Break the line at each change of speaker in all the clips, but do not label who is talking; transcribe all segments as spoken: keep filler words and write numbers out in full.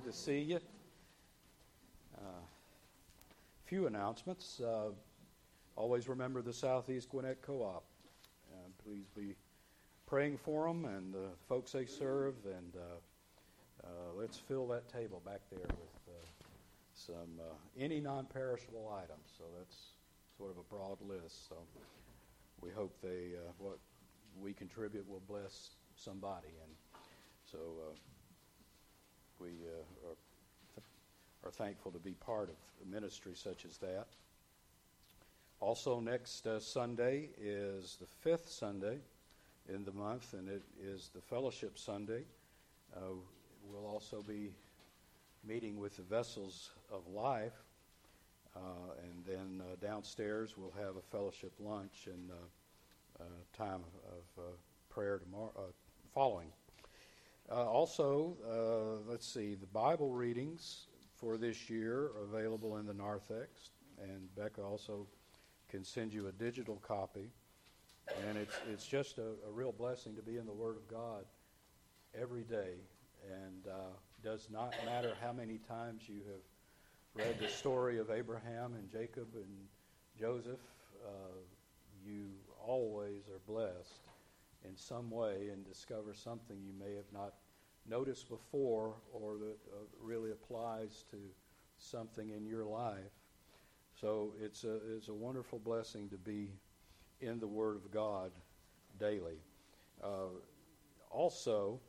to see you. A uh, few announcements. Uh, always remember the Southeast Gwinnett Co-op. Uh, please be praying for them and the folks they serve, and uh, uh, let's fill that table back there with uh, some uh, any non-perishable items. So that's sort of a broad list. So we hope they uh, what we contribute will bless somebody, and so. Uh, We uh, are, are thankful to be part of a ministry such as that. Also, next uh, Sunday is the fifth Sunday in the month, and it is the Fellowship Sunday. Uh, we'll also be meeting with the Vessels of Life, uh, and then uh, downstairs we'll have a fellowship lunch and uh, uh, time of uh, prayer tomorrow, uh, following. Uh, also, uh, let's see, the Bible readings for this year are available in the narthex, and Becca also can send you a digital copy. And it's it's just a, a real blessing to be in the Word of God every day, and uh, does not matter how many times you have read the story of Abraham and Jacob and Joseph, uh, you always are blessed in some way and discover something you may have not noticed before, or that uh, really applies to something in your life. So it's a, it's a wonderful blessing to be in the Word of God daily. Uh, also,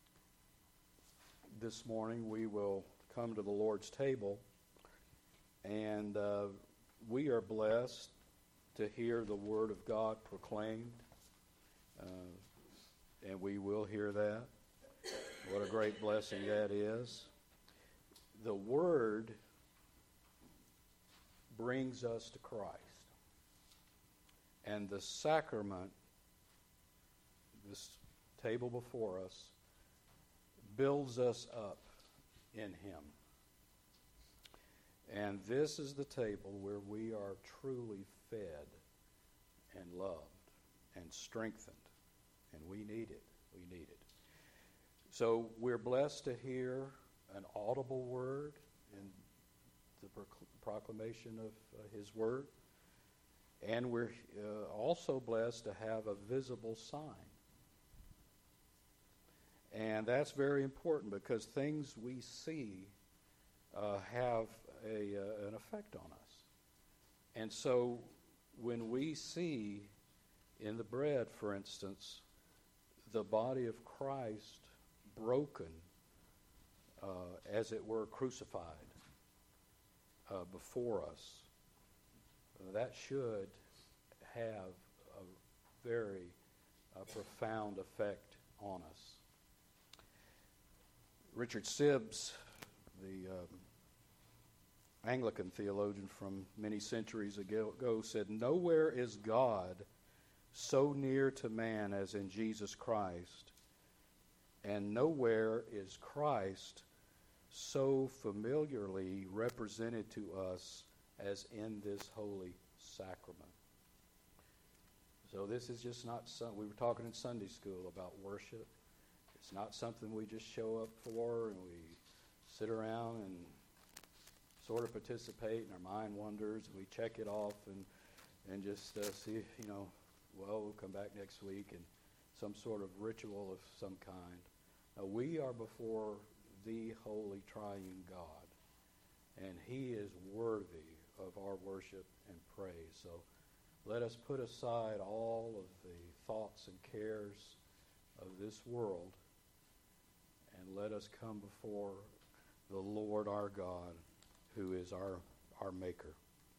this morning we will come to the Lord's table, and uh, we are blessed to hear the Word of God proclaimed. Uh, and we will hear that. What a great blessing that is. The Word brings us to Christ. And the sacrament, this table before us, builds us up in Him. And this is the table where we are truly fed and loved and strengthened. And we need it. We need it. So we're blessed to hear an audible word in the proclamation of uh, His Word. And we're uh, also blessed to have a visible sign. And that's very important, because things we see uh, have a, uh, an effect on us. And so when we see in the bread, for instance, the body of Christ broken, uh, as it were, crucified uh, before us, uh, that should have a very uh, profound effect on us. Richard Sibbes, the um, Anglican theologian from many centuries ago, said, "Nowhere is God so near to man as in Jesus Christ, and nowhere is Christ so familiarly represented to us as in this holy sacrament." So this is just not some, we were talking in Sunday school about worship. It's not something we just show up for and we sit around and sort of participate and our mind wanders and we check it off and, and just uh, see, you know, well, we'll come back next week, and some sort of ritual of some kind. Now, we are before the holy triune God, and He is worthy of our worship and praise. So let us put aside all of the thoughts and cares of this world, and let us come before the Lord our God, who is our, our Maker.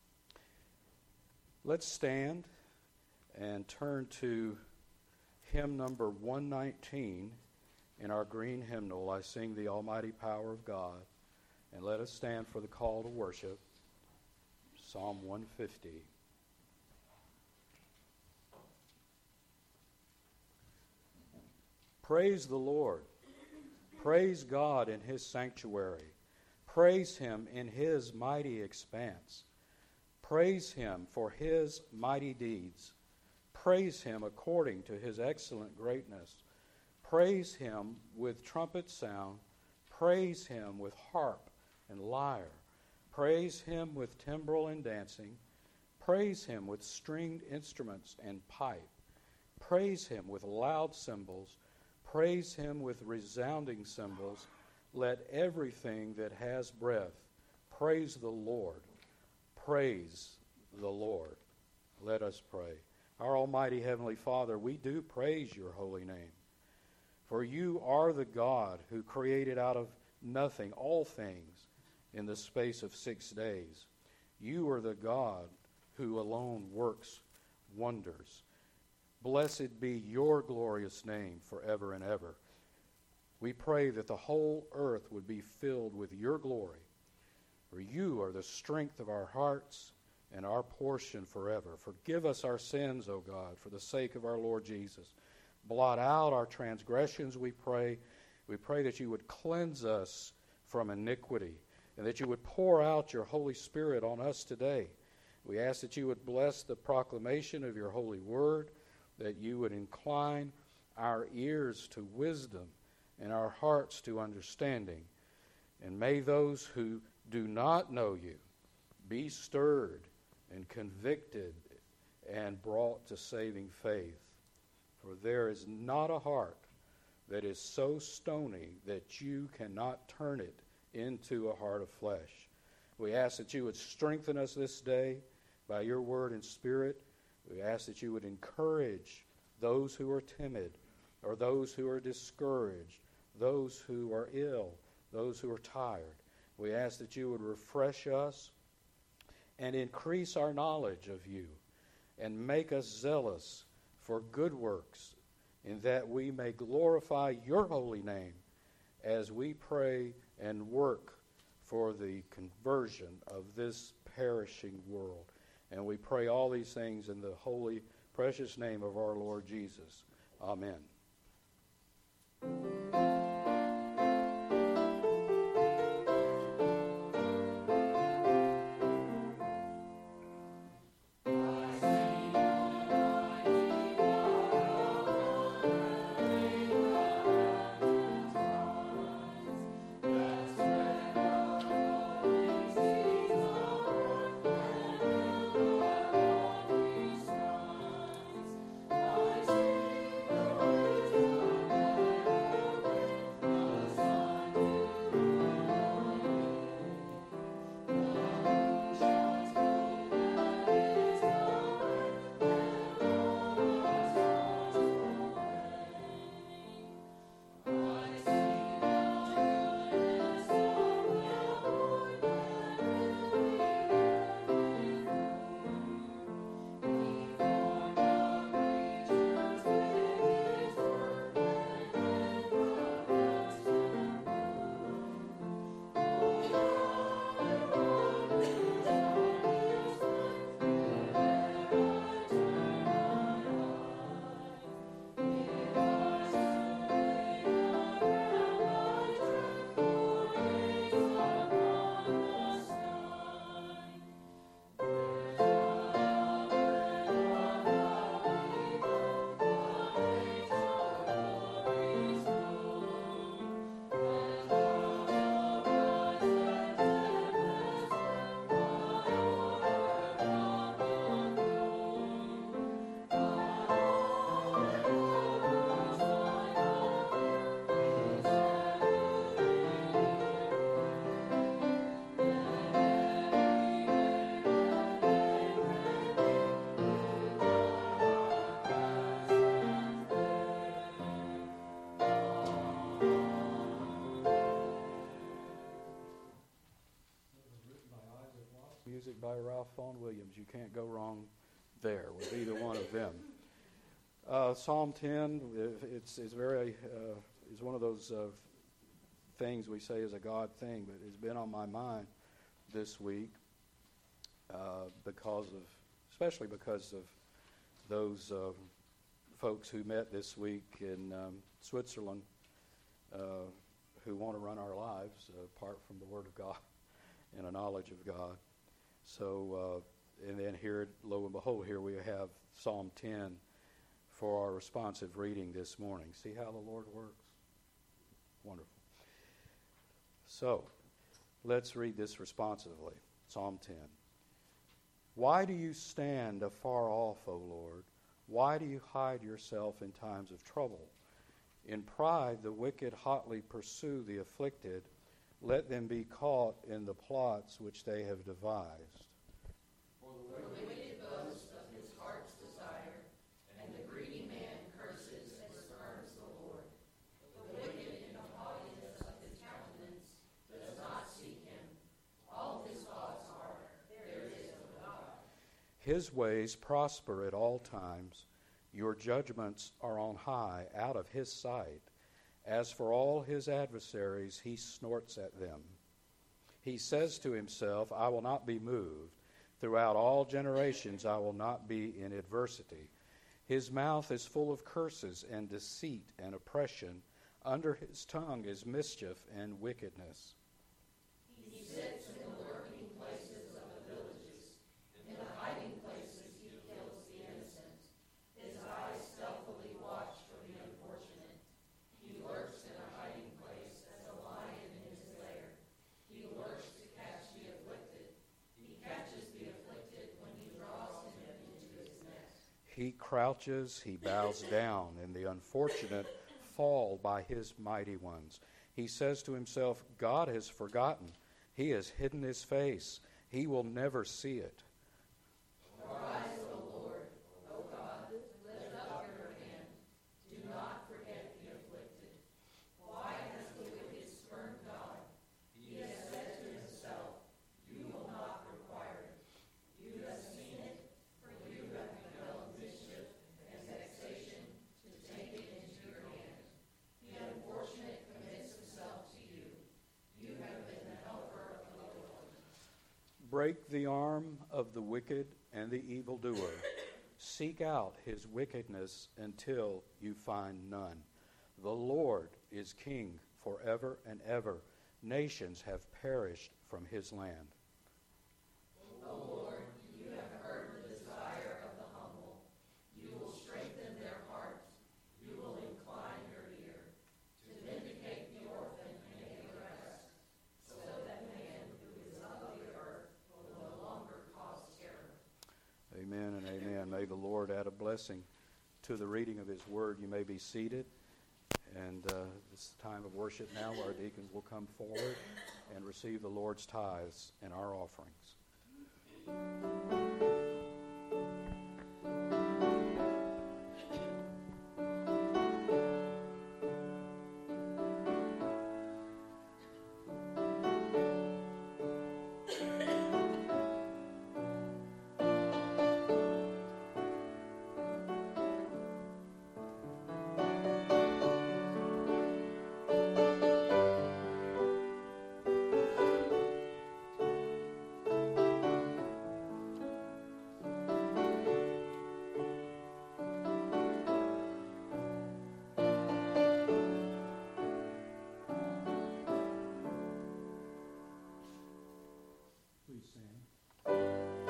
Let's stand and turn to hymn number one nineteen in our green hymnal. I sing the almighty power of God. And let us stand for the call to worship, Psalm one fifty. Praise the Lord. Praise God in His sanctuary. Praise Him in His mighty expanse. Praise Him for His mighty deeds. Praise Him according to His excellent greatness. Praise Him with trumpet sound. Praise him with harp and lyre. Praise him with timbrel and dancing. Praise him with stringed instruments and pipe. Praise him with loud cymbals. Praise him with resounding cymbals. Let everything that has breath praise the Lord. Praise the Lord. Let us pray. Our almighty Heavenly Father, we do praise your holy name. For you are the God who created out of nothing all things in the space of six days. You are the God who alone works wonders. Blessed be your glorious name forever and ever. We pray that the whole earth would be filled with your glory. For you are the strength of our hearts and our portion forever. Forgive us our sins, O God, for the sake of our Lord Jesus. Blot out our transgressions, we pray. We pray that you would cleanse us from iniquity and that you would pour out your Holy Spirit on us today. We ask that you would bless the proclamation of your holy word, that you would incline our ears to wisdom and our hearts to understanding. And may those who do not know you be stirred and convicted and brought to saving faith. For there is not a heart that is so stony that you cannot turn it into a heart of flesh. We ask that you would strengthen us this day by your word and spirit. We ask that you would encourage those who are timid or those who are discouraged, those who are ill, those who are tired. We ask that you would refresh us and increase our knowledge of you and make us zealous for good works, in that we may glorify your holy name as we pray and work for the conversion of this perishing world. And we pray all these things in the holy, precious name of our Lord Jesus. Amen. Music by Ralph Vaughan Williams. You can't go wrong there with either one of them. Uh, Psalm ten, it's, it's very, uh, it's one of those uh, things we say is a God thing, but it's been on my mind this week uh, because of, especially because of those uh, folks who met this week in um, Switzerland uh, who want to run our lives uh, apart from the Word of God and a knowledge of God. So, uh, and then here, lo and behold, here we have Psalm ten for our responsive reading this morning. See how the Lord works? Wonderful. So, let's read this responsively. Psalm ten. Why do you stand afar off, O Lord? Why do you hide yourself in times of trouble? In pride the wicked hotly pursue the afflicted. Let them be caught in the plots which they have devised.
For the wicked boasts of his heart's desire, and the greedy man curses and spurns the Lord. The wicked in the haughtiness of his countenance does not seek him. All his thoughts are, there is no God.
His ways prosper at all times. Your judgments are on high, out of his sight. As for all his adversaries, he snorts at them. He says to himself, I will not be moved. Throughout all generations I will not be in adversity. His mouth is full of curses and deceit and oppression. Under his tongue is mischief and wickedness.
He sits in the lurking places of the villages. In the hiding places he kills the innocent. His eyes stealthily watch for the unfortunate. He lurks in a hiding place as a lion in his lair. He lurks to catch the afflicted. He catches the afflicted when he draws him into his net.
He crouches, he bows down, and the unfortunate fall by his mighty ones. He says to himself, God has forgotten. He has hidden his face. He will never see it.
Arise, O Lord, O God, lift up your hand. Do not forget the afflicted. Why has the wicked spurned God? He has said to himself, you will not require it. You have seen it, for you have beheld mischief and vexation to take it into your hand. The unfortunate commits himself to you. You have been the helper of the Lord.
Break the arm of the wicked and the evildoer. Seek out his wickedness until you find none. The Lord is king forever and ever. Nations have perished from his land.
O Lord, you have heard the desire of the humble. You will strengthen their hearts. You will incline your ear to vindicate the orphan and the oppressed, so that man who is of the earth will no longer cause terror.
Amen and amen. May the Lord add a blessing to the reading of his word. You may be seated. And uh, this time of worship now, our deacons will come forward and receive the Lord's tithes and our offerings. Please stand.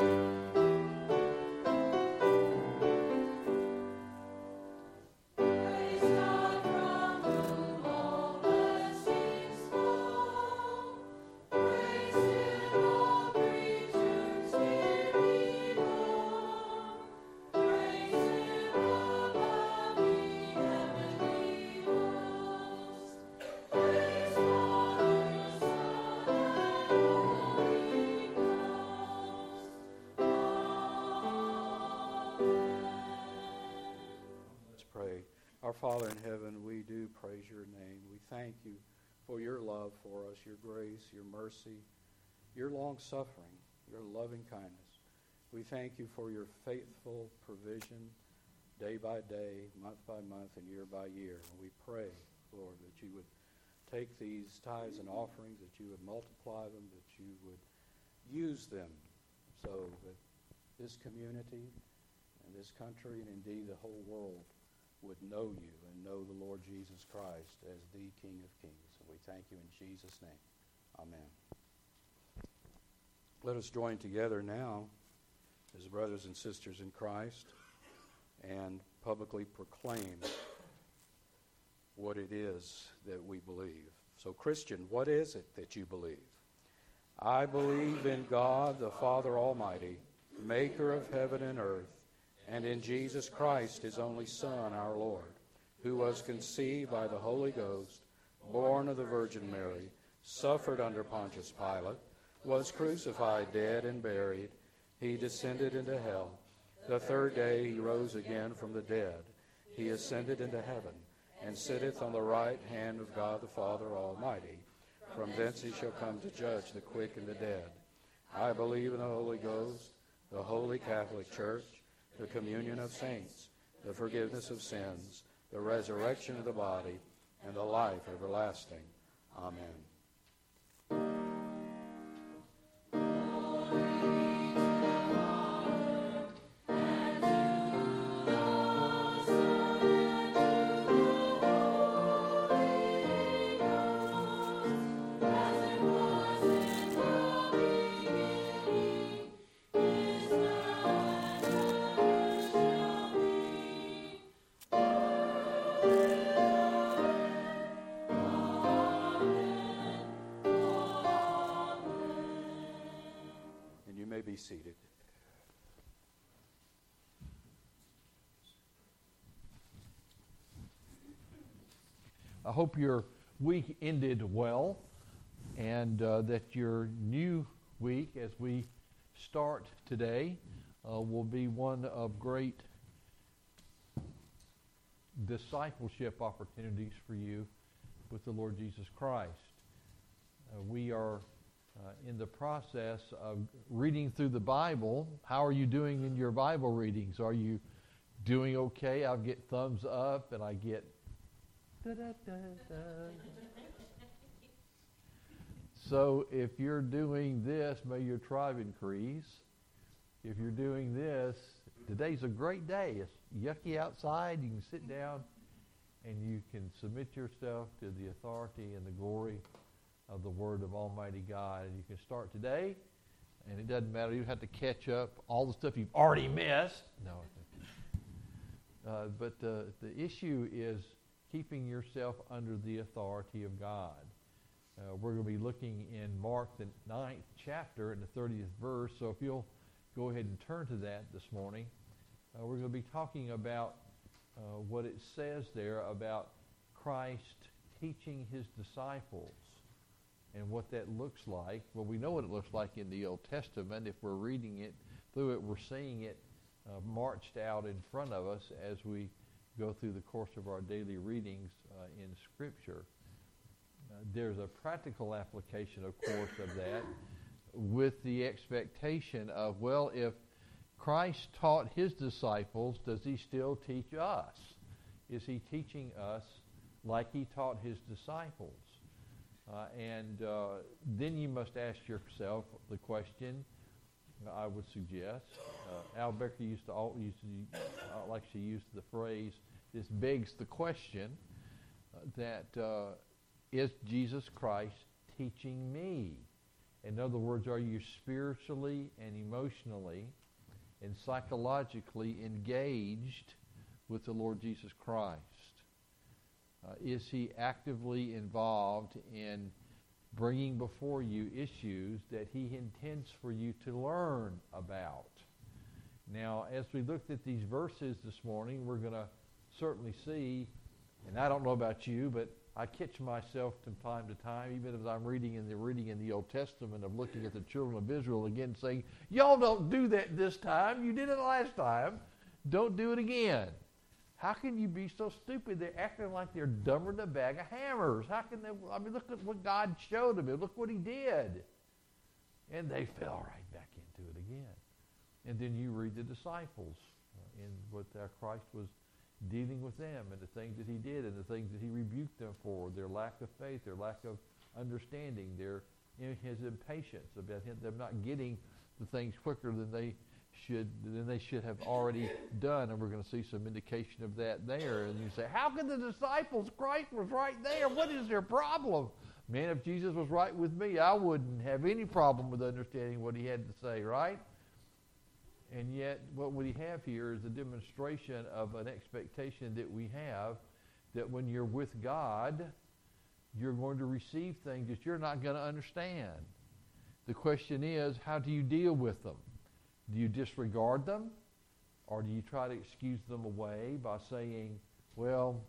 Praise God from whom all blessings flow. Praise Him, all creatures here below. Praise Him above the heavenly host. Praise Father, Son, and Holy Ghost.
Let's pray. Our Father in heaven, we do praise your name. We thank you for your love for us, your grace, your mercy, your long suffering, your loving kindness. We thank you for your faithful provision day by day, month by month, and year by year. And we pray, Lord, that you would take these tithes and offerings, that you would multiply them, that you would use them so that this community and this country and indeed the whole world would know you and know the Lord Jesus Christ as the King of Kings. And we thank you in Jesus' name. Amen. Let us join together now as brothers and sisters in Christ and publicly proclaim what it is that we believe. So, Christian, what is it that you believe? I believe in God, the Father Almighty, maker of heaven and earth, and in Jesus Christ, his only Son, our Lord, who was conceived by the Holy Ghost, born of the Virgin Mary, suffered under Pontius Pilate, was crucified, dead, and buried. He descended into hell. The third day he rose again from the dead. He ascended into heaven, and sitteth on the right hand of God the Father Almighty. From thence he shall come to judge the quick and the dead. I believe in the Holy Ghost, the Holy Catholic Church, the communion of saints, the forgiveness of sins, the resurrection of the body, and the life everlasting. Amen. Be seated.
I hope your week ended well, and uh, that your new week, as we start today, uh, will be one of great discipleship opportunities for you with the Lord Jesus Christ. Uh, we are Uh, in the process of reading through the Bible. How are you doing in your Bible readings? Are you doing okay? I'll get thumbs up and I get da-da-da-da. So if you're doing this, may your tribe increase. If you're doing this, today's a great day. It's yucky outside. You can sit down and you can submit yourself to the authority and the glory of the Word of Almighty God. And you can start today, and it doesn't matter. You have to catch up all the stuff you've already missed. No. Uh, but uh, the issue is keeping yourself under the authority of God. Uh, we're going to be looking in Mark, the ninth chapter, and the thirtieth verse. So if you'll go ahead and turn to that this morning, uh, we're going to be talking about uh, what it says there about Christ teaching his disciples. And what that looks like. Well, we know what it looks like in the Old Testament. If we're reading it through it, we're seeing it uh, marched out in front of us as we go through the course of our daily readings uh, in Scripture. Uh, there's a practical application, of course, of that with the expectation of, well, if Christ taught his disciples, does he still teach us? Is he teaching us like he taught his disciples? Uh, and uh, then you must ask yourself the question, I would suggest. Uh, Al Becker used to, all, used to uh, like to use the phrase, this begs the question, uh, that uh, is Jesus Christ teaching me? In other words, are you spiritually and emotionally and psychologically engaged with the Lord Jesus Christ? Uh, is he actively involved in bringing before you issues that he intends for you to learn about? Now, as we looked at these verses this morning, we're going to certainly see, and I don't know about you, but I catch myself from time to time, even as I'm reading in the reading in the Old Testament, of looking at the children of Israel again, saying, y'all don't do that this time. You did it last time. Don't do it again. How can you be so stupid? They're acting like they're dumber than a bag of hammers. How can they? I mean, look at what God showed them. Look what he did. And they fell right back into it again. And then you read the disciples uh, in what uh, Christ was dealing with them and the things that he did and the things that he rebuked them for, their lack of faith, their lack of understanding, their you know, his impatience about him, them not getting the things quicker than they should than they should have already done, and we're going to see some indication of that there. And you say, how can the disciples, Christ was right there, what is their problem? Man, if Jesus was right with me, I wouldn't have any problem with understanding what he had to say, right? And yet, what we have here is a demonstration of an expectation that we have that when you're with God, you're going to receive things that you're not going to understand. The question is, how do you deal with them? Do you disregard them? Or do you try to excuse them away by saying, well,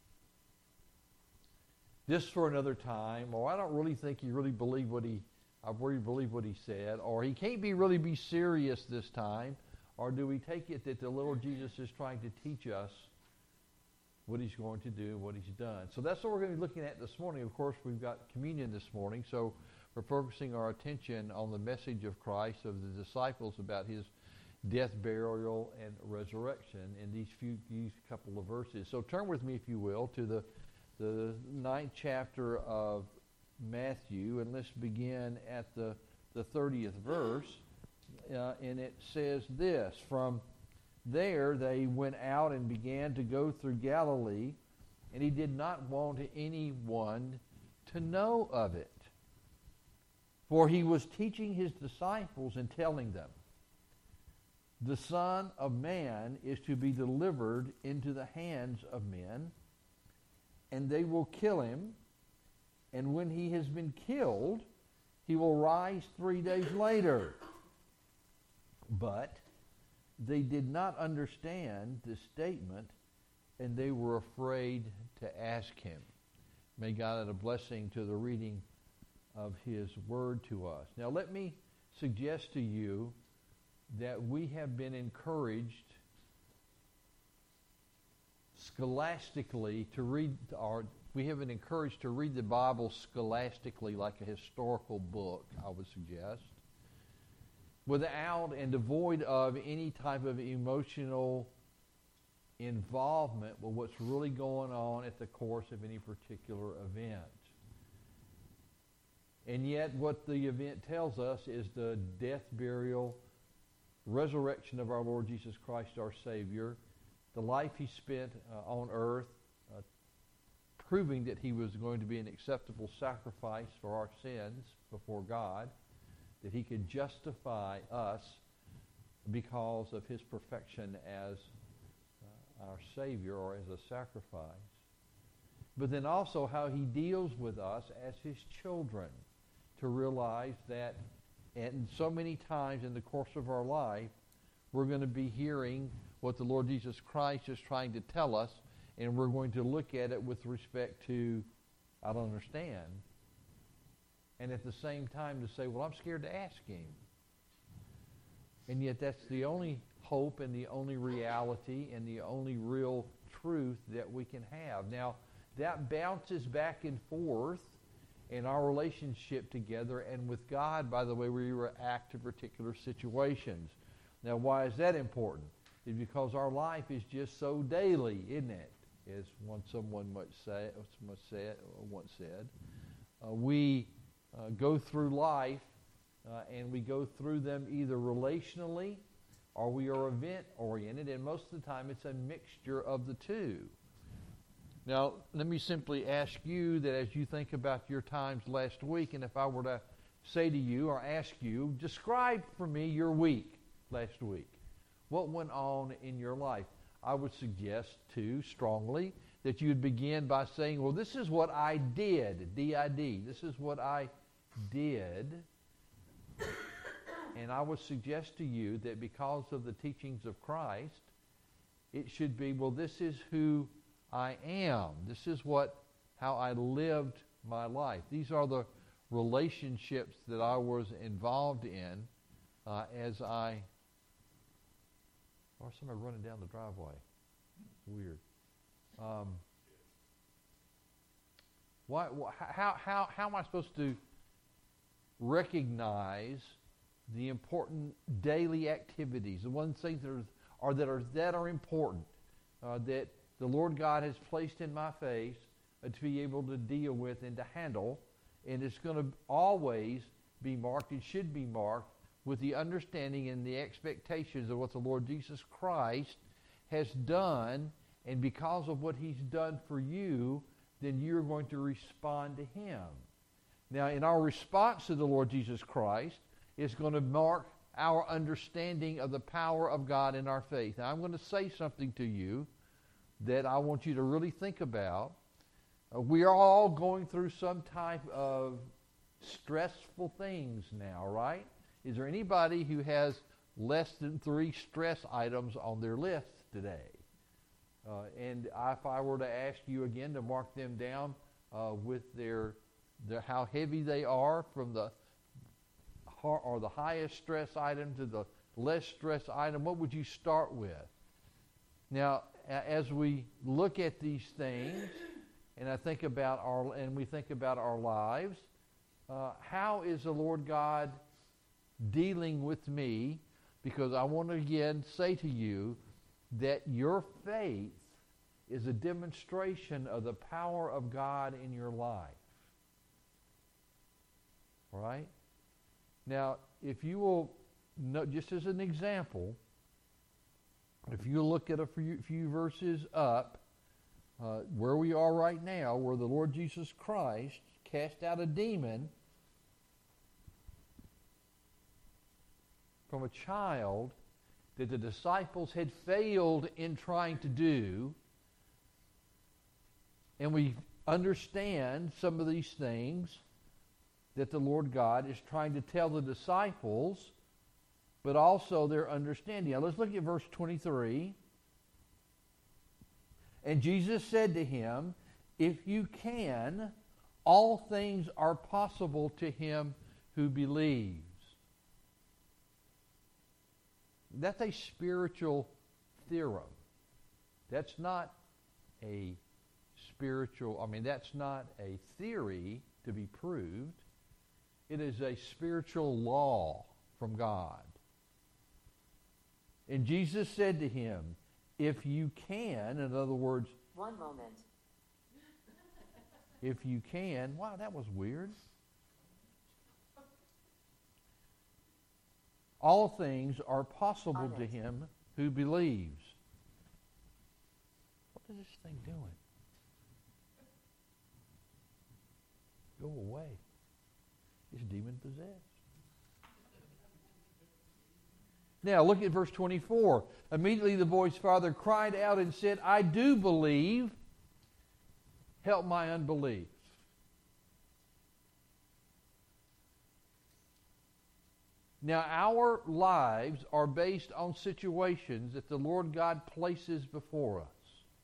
this for another time, or I don't really think he really believed what he, I really believe what he said, or he can't be really be serious this time, or do we take it that the Lord Jesus is trying to teach us what he's going to do, what he's done? So that's what we're going to be looking at this morning. Of course, we've got communion this morning, so we're focusing our attention on the message of Christ, of the disciples, about his death, burial, and resurrection in these few these couple of verses. So turn with me, if you will, to the the ninth chapter of Matthew, and let's begin at the the thirtieth verse. Uh, and it says this: from there they went out and began to go through Galilee, and he did not want anyone to know of it, for he was teaching his disciples and telling them, the Son of Man is to be delivered into the hands of men, and they will kill him, and when he has been killed, he will rise three days later. But they did not understand this statement, and they were afraid to ask him. May God add a blessing to the reading of his word to us. Now let me suggest to you that we have been encouraged scholastically to read, or we have been encouraged to read the Bible scholastically, like a historical book, I would suggest, without and devoid of any type of emotional involvement with what's really going on at the course of any particular event. And yet what the event tells us is the death, burial, resurrection of our Lord Jesus Christ, our Savior, the life he spent uh, on earth, uh, proving that he was going to be an acceptable sacrifice for our sins before God, that he could justify us because of his perfection as uh, our Savior, or as a sacrifice. But then also how he deals with us as his children, to realize that and so many times in the course of our life, we're going to be hearing what the Lord Jesus Christ is trying to tell us, and we're going to look at it with respect to, I don't understand. And at the same time to say, well, I'm scared to ask him. And yet that's the only hope and the only reality and the only real truth that we can have. Now, that bounces back and forth in our relationship together and with God by the way we react to particular situations. Now, why is that important? It's because our life is just so daily, isn't it? As one someone much say, much said, once said, uh, we uh, go through life uh, and we go through them either relationally or we are event-oriented, and most of the time it's a mixture of the two. Now, let me simply ask you that as you think about your times last week, and if I were to say to you or ask you, describe for me your week last week. What went on in your life? I would suggest, too, strongly, that you'd begin by saying, well, this is what I did, D I D. This is what I did. And I would suggest to you that because of the teachings of Christ, it should be, well, this is who I am. This is what, how I lived my life. These are the relationships that I was involved in uh, as I, or somebody running down the driveway. Weird. Um, why, how, how, how am I supposed to recognize the important daily activities, the ones things that are, are that are that are important, uh, that the Lord God has placed in my face uh, to be able to deal with and to handle, and it's going to always be marked, it should be marked, with the understanding and the expectations of what the Lord Jesus Christ has done, and because of what he's done for you, then you're going to respond to him. Now, in our response to the Lord Jesus Christ, it's going to mark our understanding of the power of God in our faith. Now, I'm going to say something to you that I want you to really think about Uh, we are all going through some type of stressful things now, right? Is there anybody who has less than three stress items on their list today? Uh, and if I were to ask you again to mark them down uh, with their, their how heavy they are from the or the highest stress item to the less stress item, what would you start with? Now, as we look at these things, and I think about our and we think about our lives, uh, how is the Lord God dealing with me? Because I want to again say to you that your faith is a demonstration of the power of God in your life. All right? Now, if you will, know, just as an example, if you look at a few, few verses up, uh, where we are right now, where the Lord Jesus Christ cast out a demon from a child that the disciples had failed in trying to do, and we understand some of these things that the Lord God is trying to tell the disciples, but also their understanding. Now let's look at verse twenty-three. And Jesus said to him, if you can, all things are possible to him who believes. That's a spiritual theorem. That's not a spiritual, I mean, that's not a theory to be proved. It is a spiritual law from God. And Jesus said to him, if you can, in other words,
One moment.
if you can, wow, that was weird. All things are possible
On
to
it.
him who believes. What is this thing doing? Go away. It's demon possessed. Now look at verse twenty-four. Immediately the boy's father cried out and said, I do believe. Help my unbelief. Now our lives are based on situations that the Lord God places before us.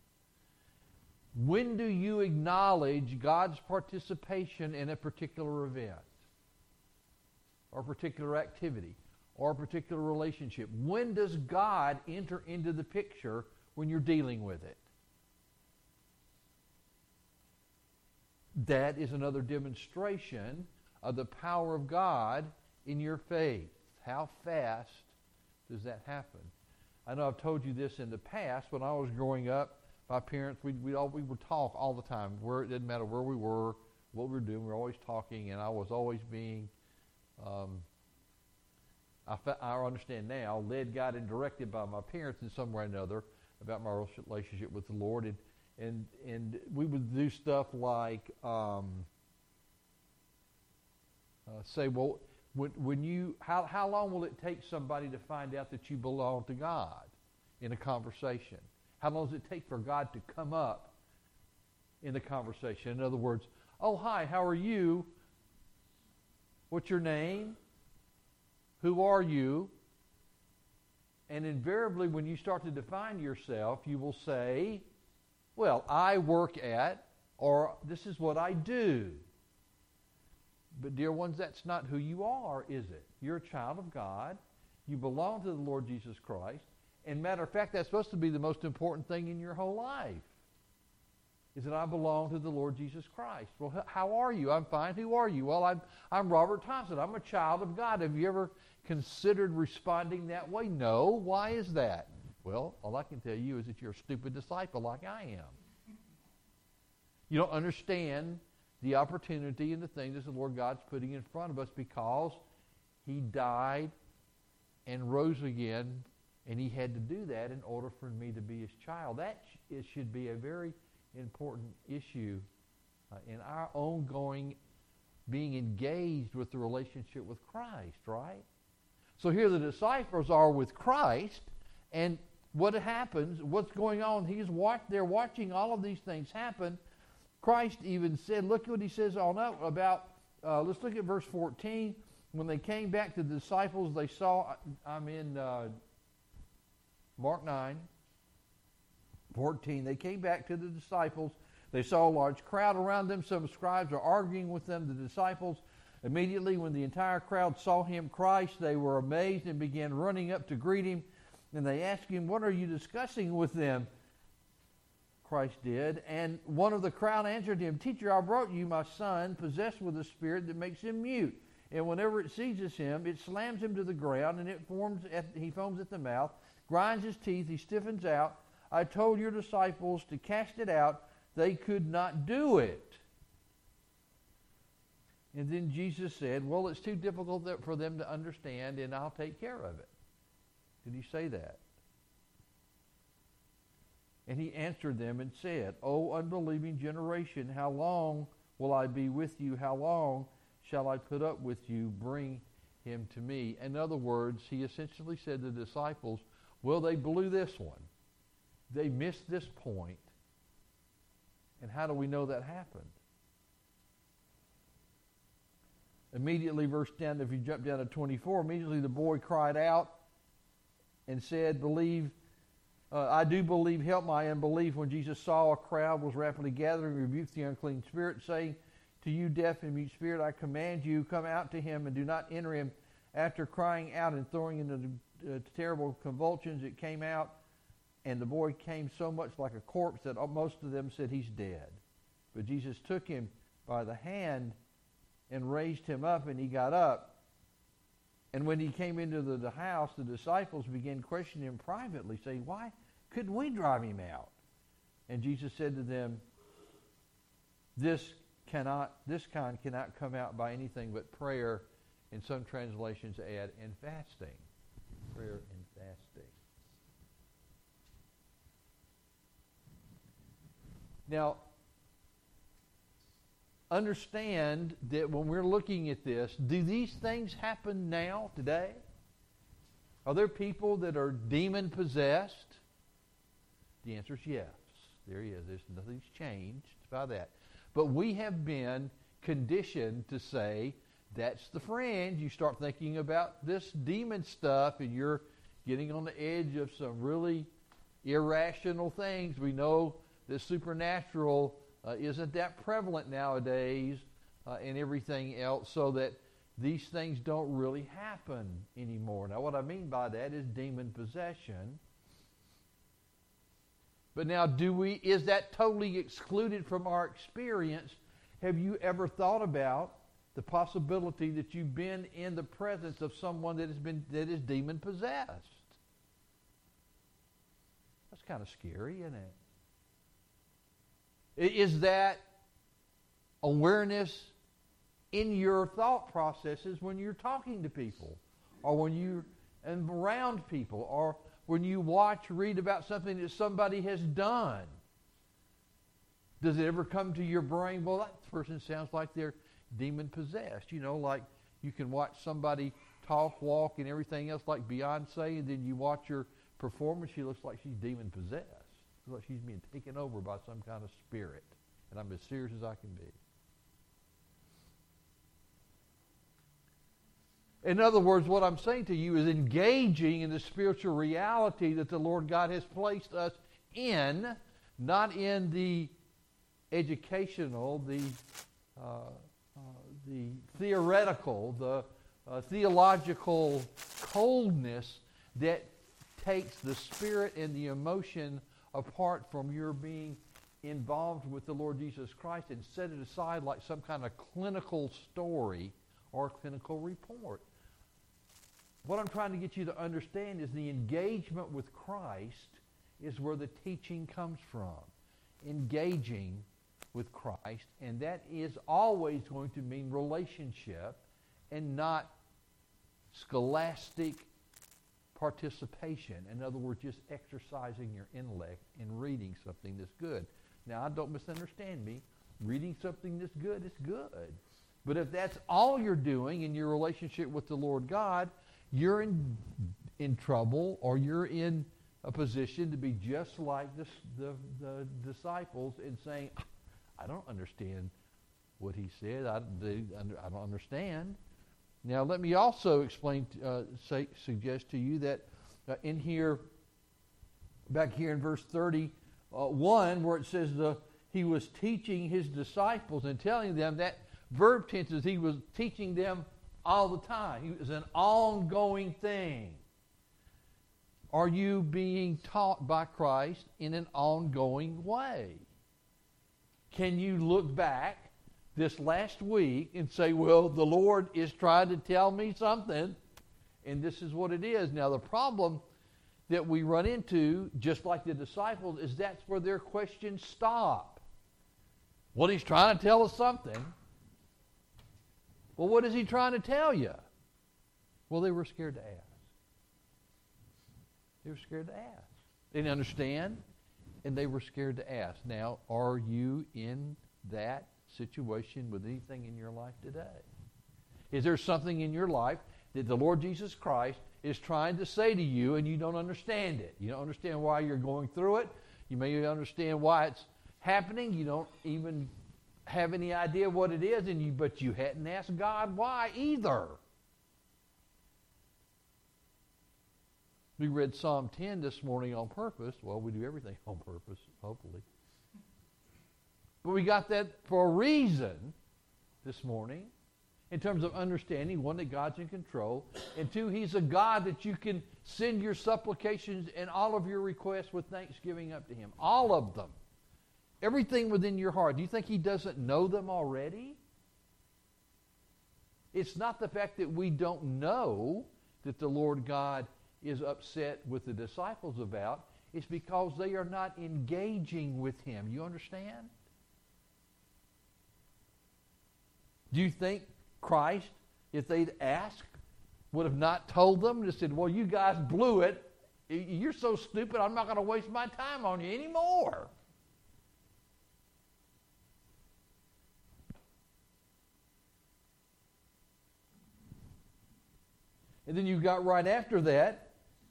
When do you acknowledge God's participation in a particular event, or particular activity, or a particular relationship? When does God enter into the picture when you're dealing with it? That is another demonstration of the power of God in your faith. How fast does that happen? I know I've told you this in the past. When I was growing up, my parents, we we all we would talk all the time. Where it didn't matter where we were, what we were doing. We were always talking, and I was always being, um, I, I understand now, led, guided, and directed by my parents in some way or another about my relationship with the Lord, and and and we would do stuff like um, uh, say, well, when when you how how long will it take somebody to find out that you belong to God in a conversation? How long does it take for God to come up in the conversation? In other words, oh, hi, how are you? What's your name? Who are you? And invariably, when you start to define yourself, you will say, well, I work at, or this is what I do. But dear ones, that's not who you are, is it? You're a child of God. You belong to the Lord Jesus Christ. And matter of fact, that's supposed to be the most important thing in your whole life, is that I belong to the Lord Jesus Christ. Well, how are you? I'm fine. Who are you? Well, I'm, I'm Robert Thompson. I'm a child of God. Have you ever considered responding that way? No. Why is that? Well, all I can tell you is that you're a stupid disciple like I am. You don't understand the opportunity and the things that the Lord God's putting in front of us, because he died and rose again, and he had to do that in order for me to be his child. That sh- it should be a very important issue uh, in our ongoing being engaged with the relationship with Christ, right? So here the disciples are with Christ, and what happens, what's going on, he's watch, they're watching all of these things happen, Christ even said, look what he says on up about, uh, let's look at verse fourteen. When they came back to the disciples, they saw, I'm in uh, Mark nine, fourteen. They came back to the disciples. They saw a large crowd around them. Some scribes are arguing with them, the disciples. Immediately when the entire crowd saw him, Christ, they were amazed and began running up to greet him. And they asked him, what are you discussing with them? Christ did. And one of the crowd answered him, Teacher, I brought you my son, possessed with a spirit that makes him mute. And whenever it seizes him, it slams him to the ground, and it forms at, he foams at the mouth, grinds his teeth, he stiffens out. I told your disciples to cast it out. They could not do it. And then Jesus said, well, it's too difficult for them to understand, and I'll take care of it. Did he say that? And he answered them and said, O unbelieving generation, how long will I be with you? How long shall I put up with you? Bring him to me. In other words, he essentially said to the disciples, well, they blew this one. They missed this point. And how do we know that happened? Immediately, verse ten, if you jump down to twenty-four, immediately the boy cried out and said, Believe, uh, I do believe, help my unbelief. When Jesus saw a crowd was rapidly gathering, he rebuked the unclean spirit, saying, To you, deaf and mute spirit, I command you, come out to him and do not enter him. After crying out and throwing into the, uh, terrible convulsions, it came out, and the boy came so much like a corpse that most of them said, he's dead. But Jesus took him by the hand and raised him up, and he got up. And when he came into the, the house, the disciples began questioning him privately, saying, Why couldn't we drive him out? And Jesus said to them, This cannot, this kind cannot come out by anything but prayer. In some translations add, and fasting. Prayer and fasting. Now, understand that when we're looking at this, do these things happen now, today? Are there people that are demon-possessed? The answer is yes. There he is. There's nothing's changed by that. But we have been conditioned to say, that's the fringe. You start thinking about this demon stuff, and you're getting on the edge of some really irrational things. We know that supernatural uh, isn't that prevalent nowadays uh, and everything else, so that these things don't really happen anymore. Now, what I mean by that is demon possession. But now, do we? Is that totally excluded from our experience? Have you ever thought about the possibility that you've been in the presence of someone that has been that is demon possessed? That's kind of scary, isn't it? Is that awareness in your thought processes when you're talking to people, or when you're around people, or when you watch, read about something that somebody has done? Does it ever come to your brain, well, that person sounds like they're demon-possessed? You know, like you can watch somebody talk, walk, and everything else like Beyonce, and then you watch her performance, she looks like she's demon-possessed. Looks like she's being taken over by some kind of spirit. And I'm as serious as I can be. In other words, what I'm saying to you is engaging in the spiritual reality that the Lord God has placed us in, not in the educational, the uh, uh, the theoretical, the uh, theological coldness that takes the spirit and the emotion apart from your being involved with the Lord Jesus Christ and set it aside like some kind of clinical story or clinical report. What I'm trying to get you to understand is the engagement with Christ is where the teaching comes from. Engaging with Christ, and that is always going to mean relationship and not scholastic participation. In other words, just exercising your intellect and reading something that's good. Now, don't misunderstand me. Reading something that's good is good. But if that's all you're doing in your relationship with the Lord God, you're in in trouble, or you're in a position to be just like the, the, the disciples in saying, I don't understand what he said. I, they, I don't understand. Now, let me also explain, uh, say, suggest to you that uh, in here, back here in verse thirty-one, where it says the, he was teaching his disciples and telling them, that verb tense is he was teaching them all the time. It was an ongoing thing. Are you being taught by Christ in an ongoing way? Can you look back this last week and say, well, the Lord is trying to tell me something, and this is what it is? Now, the problem that we run into, just like the disciples, is that's where their questions stop. Well, he's trying to tell us something. Well, what is he trying to tell you? Well, they were scared to ask. They were scared to ask. They didn't understand, and they were scared to ask. Now, are you in that situation with anything in your life today? Is there something in your life that the Lord Jesus Christ is trying to say to you and you don't understand it? You don't understand why you're going through it. You may understand why it's happening. You don't even have any idea what it is, and you but you hadn't asked God why either. We read Psalm ten this morning on purpose. Well, we do everything on purpose, hopefully. But we got that for a reason this morning, in terms of understanding, one, that God's in control, and two, he's a God that you can send your supplications and all of your requests with thanksgiving up to him. All of them. Everything within your heart. Do you think he doesn't know them already? It's not the fact that we don't know that the Lord God is upset with the disciples about. It's because they are not engaging with him. You understand? Do you think Christ, if they'd asked, would have not told them? Just said, well, you guys blew it. You're so stupid, I'm not going to waste my time on you anymore. And then you got right after that,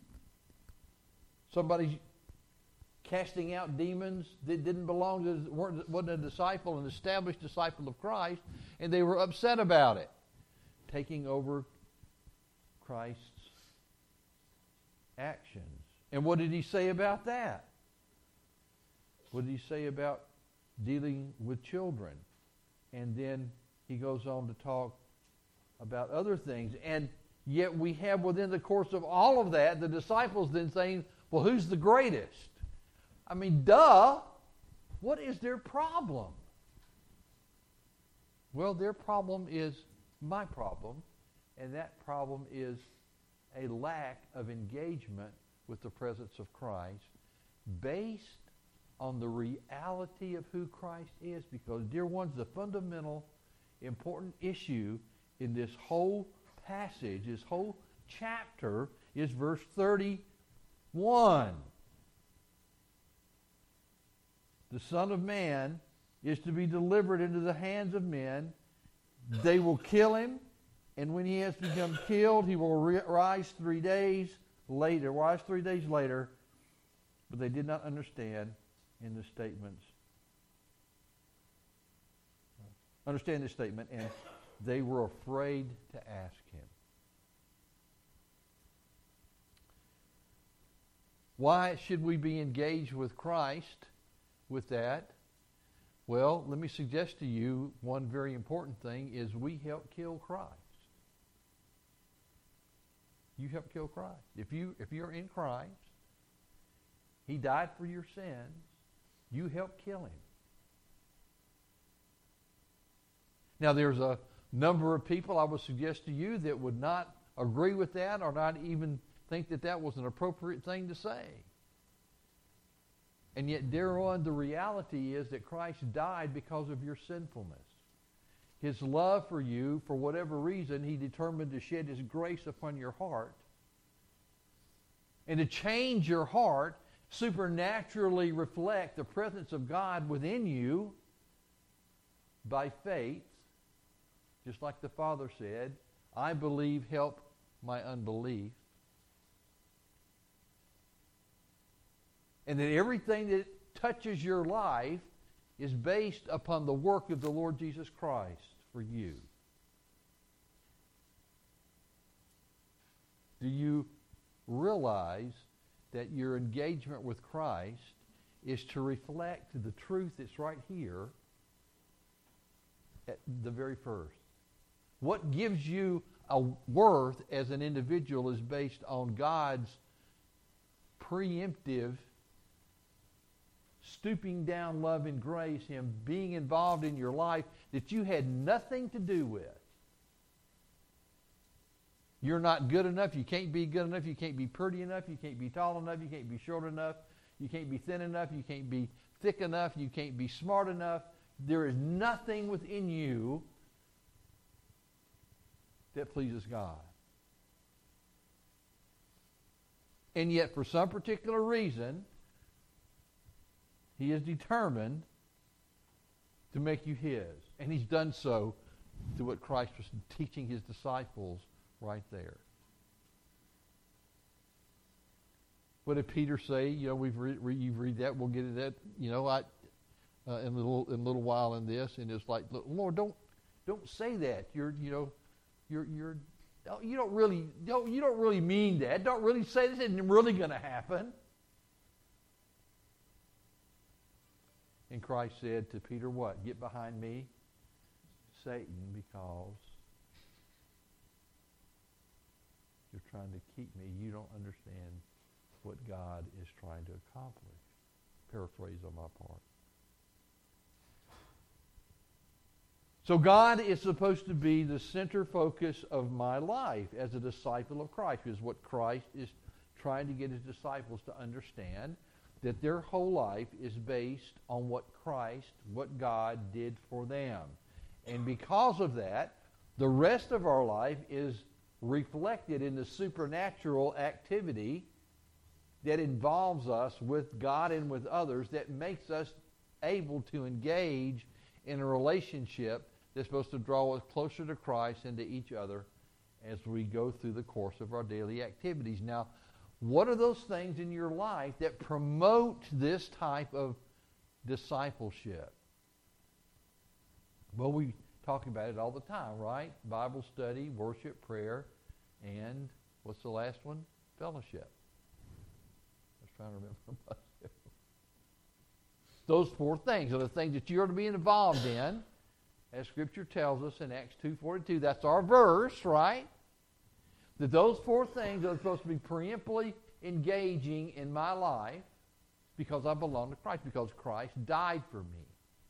somebody casting out demons that didn't belong to, weren't, wasn't a disciple, an established disciple of Christ, and they were upset about it, taking over Christ's actions. And what did he say about that? What did he say about dealing with children? And then he goes on to talk about other things. And yet we have within the course of all of that, the disciples then saying, well, who's the greatest? I mean, duh. What is their problem? Well, their problem is my problem, and that problem is a lack of engagement with the presence of Christ based on the reality of who Christ is. Because, dear ones, the fundamental important issue in this whole passage, this whole chapter, is verse thirty-one. The Son of Man is to be delivered into the hands of men. They will kill him, and when he has become killed, he will rise three days later. Rise three days later. But they did not understand in the statements. Understand this statement, and they were afraid to ask him. Why should we be engaged with Christ with that? Well, let me suggest to you one very important thing is we help kill Christ. You help kill Christ. If you if you're in Christ, he died for your sins, you help kill him. Now, there's a number of people I would suggest to you that would not agree with that or not even think that that was an appropriate thing to say. And yet, dear one, the reality is that Christ died because of your sinfulness. His love for you, for whatever reason, he determined to shed his grace upon your heart. And to change your heart, supernaturally reflect the presence of God within you by faith. Just like the Father said, I believe, help my unbelief. And that everything that touches your life is based upon the work of the Lord Jesus Christ for you. Do you realize that your engagement with Christ is to reflect the truth that's right here at the very first? What gives you a worth as an individual is based on God's preemptive, stooping down love and grace, Him being involved in your life that you had nothing to do with. You're not good enough. You can't be good enough. You can't be pretty enough. You can't be tall enough. You can't be short enough. You can't be thin enough. You can't be thick enough. You can't be smart enough. There is nothing within you that pleases God. And yet, for some particular reason, He is determined to make you His. And He's done so through what Christ was teaching His disciples right there. What did Peter say? You know, we've re- re- you read that. We'll get to that. You know, I uh, in a little in a little while in this, and it's like, Lord, don't don't say that. You're you know, you're you're you don't really don't you don't really mean that. Don't really say this isn't really going to happen. And Christ said to Peter, "What? Get behind me, Satan, because you're trying to keep me. You don't understand what God is trying to accomplish." Paraphrase on my part. So God is supposed to be the center focus of my life as a disciple of Christ, is what Christ is trying to get His disciples to understand, that their whole life is based on what Christ, what God did for them. And because of that, the rest of our life is reflected in the supernatural activity that involves us with God and with others, that makes us able to engage in a relationship that's supposed to draw us closer to Christ and to each other as we go through the course of our daily activities. Now, what are those things in your life that promote this type of discipleship? Well, we talk about it all the time, right? Bible study, worship, prayer, and what's the last one? Fellowship. I was trying to remember myself. Those four things are the things that you're to be involved in, as Scripture tells us in Acts two forty-two. That's our verse, right? That those four things are supposed to be preemptively engaging in my life because I belong to Christ, because Christ died for me.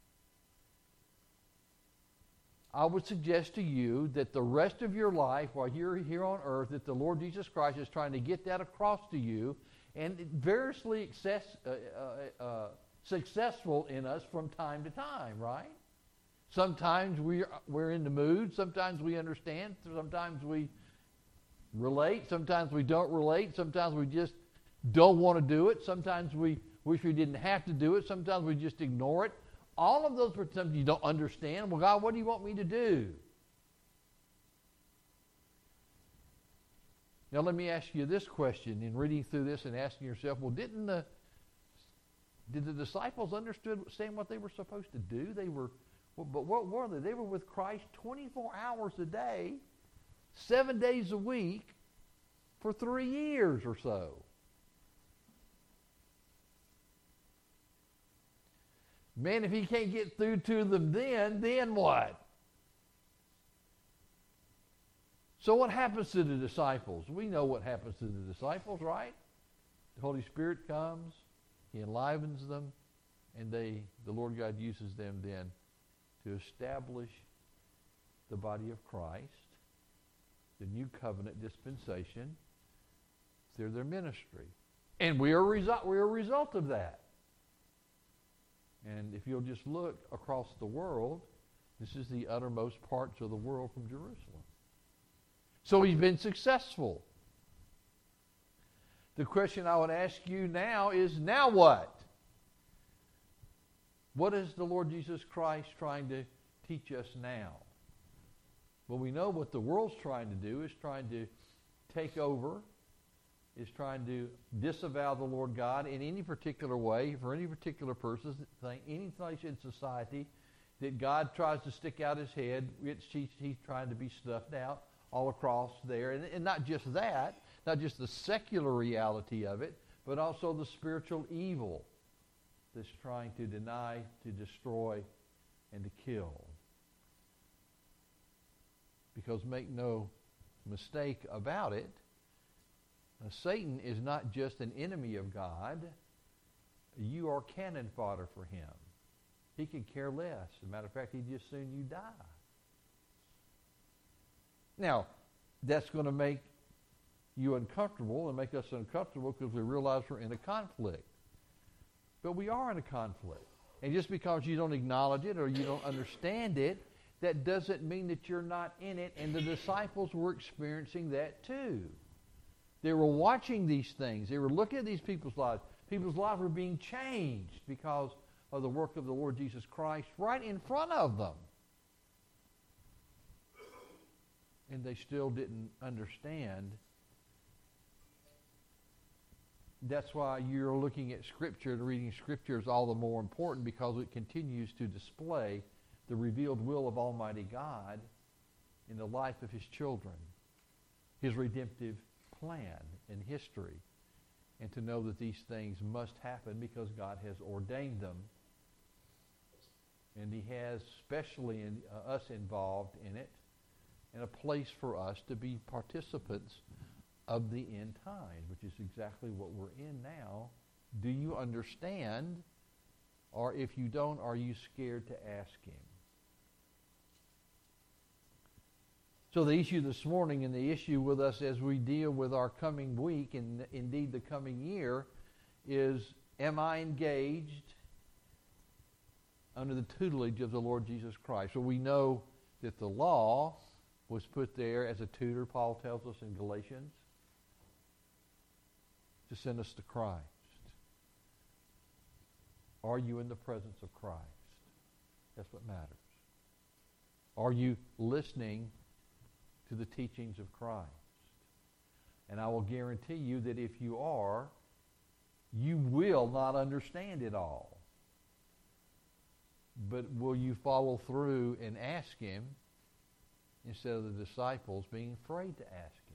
I would suggest to you that the rest of your life, while you're here on earth, that the Lord Jesus Christ is trying to get that across to you, and variously access, uh, uh, uh, successful in us from time to time, right? Sometimes we're, we're in the mood. Sometimes we understand. Sometimes we relate. Sometimes we don't relate. Sometimes we just don't want to do it. Sometimes we wish we didn't have to do it. Sometimes we just ignore it. All of those are something you don't understand. Well, God, what do you want me to do? Now, let me ask you this question in reading through this and asking yourself, well, didn't the did the disciples understand what they were supposed to do? They were, well, but what were they? They were with Christ twenty-four hours a day, seven days a week, for three years or so. Man, if he can't get through to them then, then what? So what happens to the disciples? We know what happens to the disciples, right? The Holy Spirit comes, He enlivens them, and they, the Lord God uses them then to establish the body of Christ, the new covenant dispensation, through their ministry. And we are, resu- we are a result of that. And if you'll just look across the world, this is the uttermost parts of the world from Jerusalem. So he's been successful. The question I would ask you now is, now what? What is the Lord Jesus Christ trying to teach us now? Well, we know what the world's trying to do is trying to take over is trying to disavow the Lord God in any particular way, for any particular person, any place in society that God tries to stick out his head, it's, he's, he's trying to be snuffed out all across there. And, and not just that, not just the secular reality of it, but also the spiritual evil that's trying to deny, to destroy, and to kill. Because make no mistake about it, uh, Satan is not just an enemy of God. You are cannon fodder for him. He could care less. As a matter of fact, he'd just soon you die. Now, that's going to make you uncomfortable and make us uncomfortable because we realize we're in a conflict. But we are in a conflict. And just because you don't acknowledge it or you don't understand it, that doesn't mean that you're not in it. And the disciples were experiencing that too. They were watching these things. They were looking at these people's lives. People's lives were being changed because of the work of the Lord Jesus Christ right in front of them. And they still didn't understand. That's why you're looking at Scripture and reading Scripture is all the more important, because it continues to display the revealed will of Almighty God in the life of His children, His redemptive plan in history, and to know that these things must happen because God has ordained them, and He has specially in, uh, us involved in it, and a place for us to be participants of the end time, which is exactly what we're in now. Do you understand? Or if you don't, are you scared to ask Him? So the issue this morning, and the issue with us as we deal with our coming week and indeed the coming year, is, am I engaged under the tutelage of the Lord Jesus Christ? So we know that the law was put there as a tutor, Paul tells us in Galatians, to send us to Christ. Are you in the presence of Christ? That's what matters. Are you listening to the teachings of Christ? And I will guarantee you that if you are, you will not understand it all. But will you follow through and ask Him instead of the disciples being afraid to ask Him?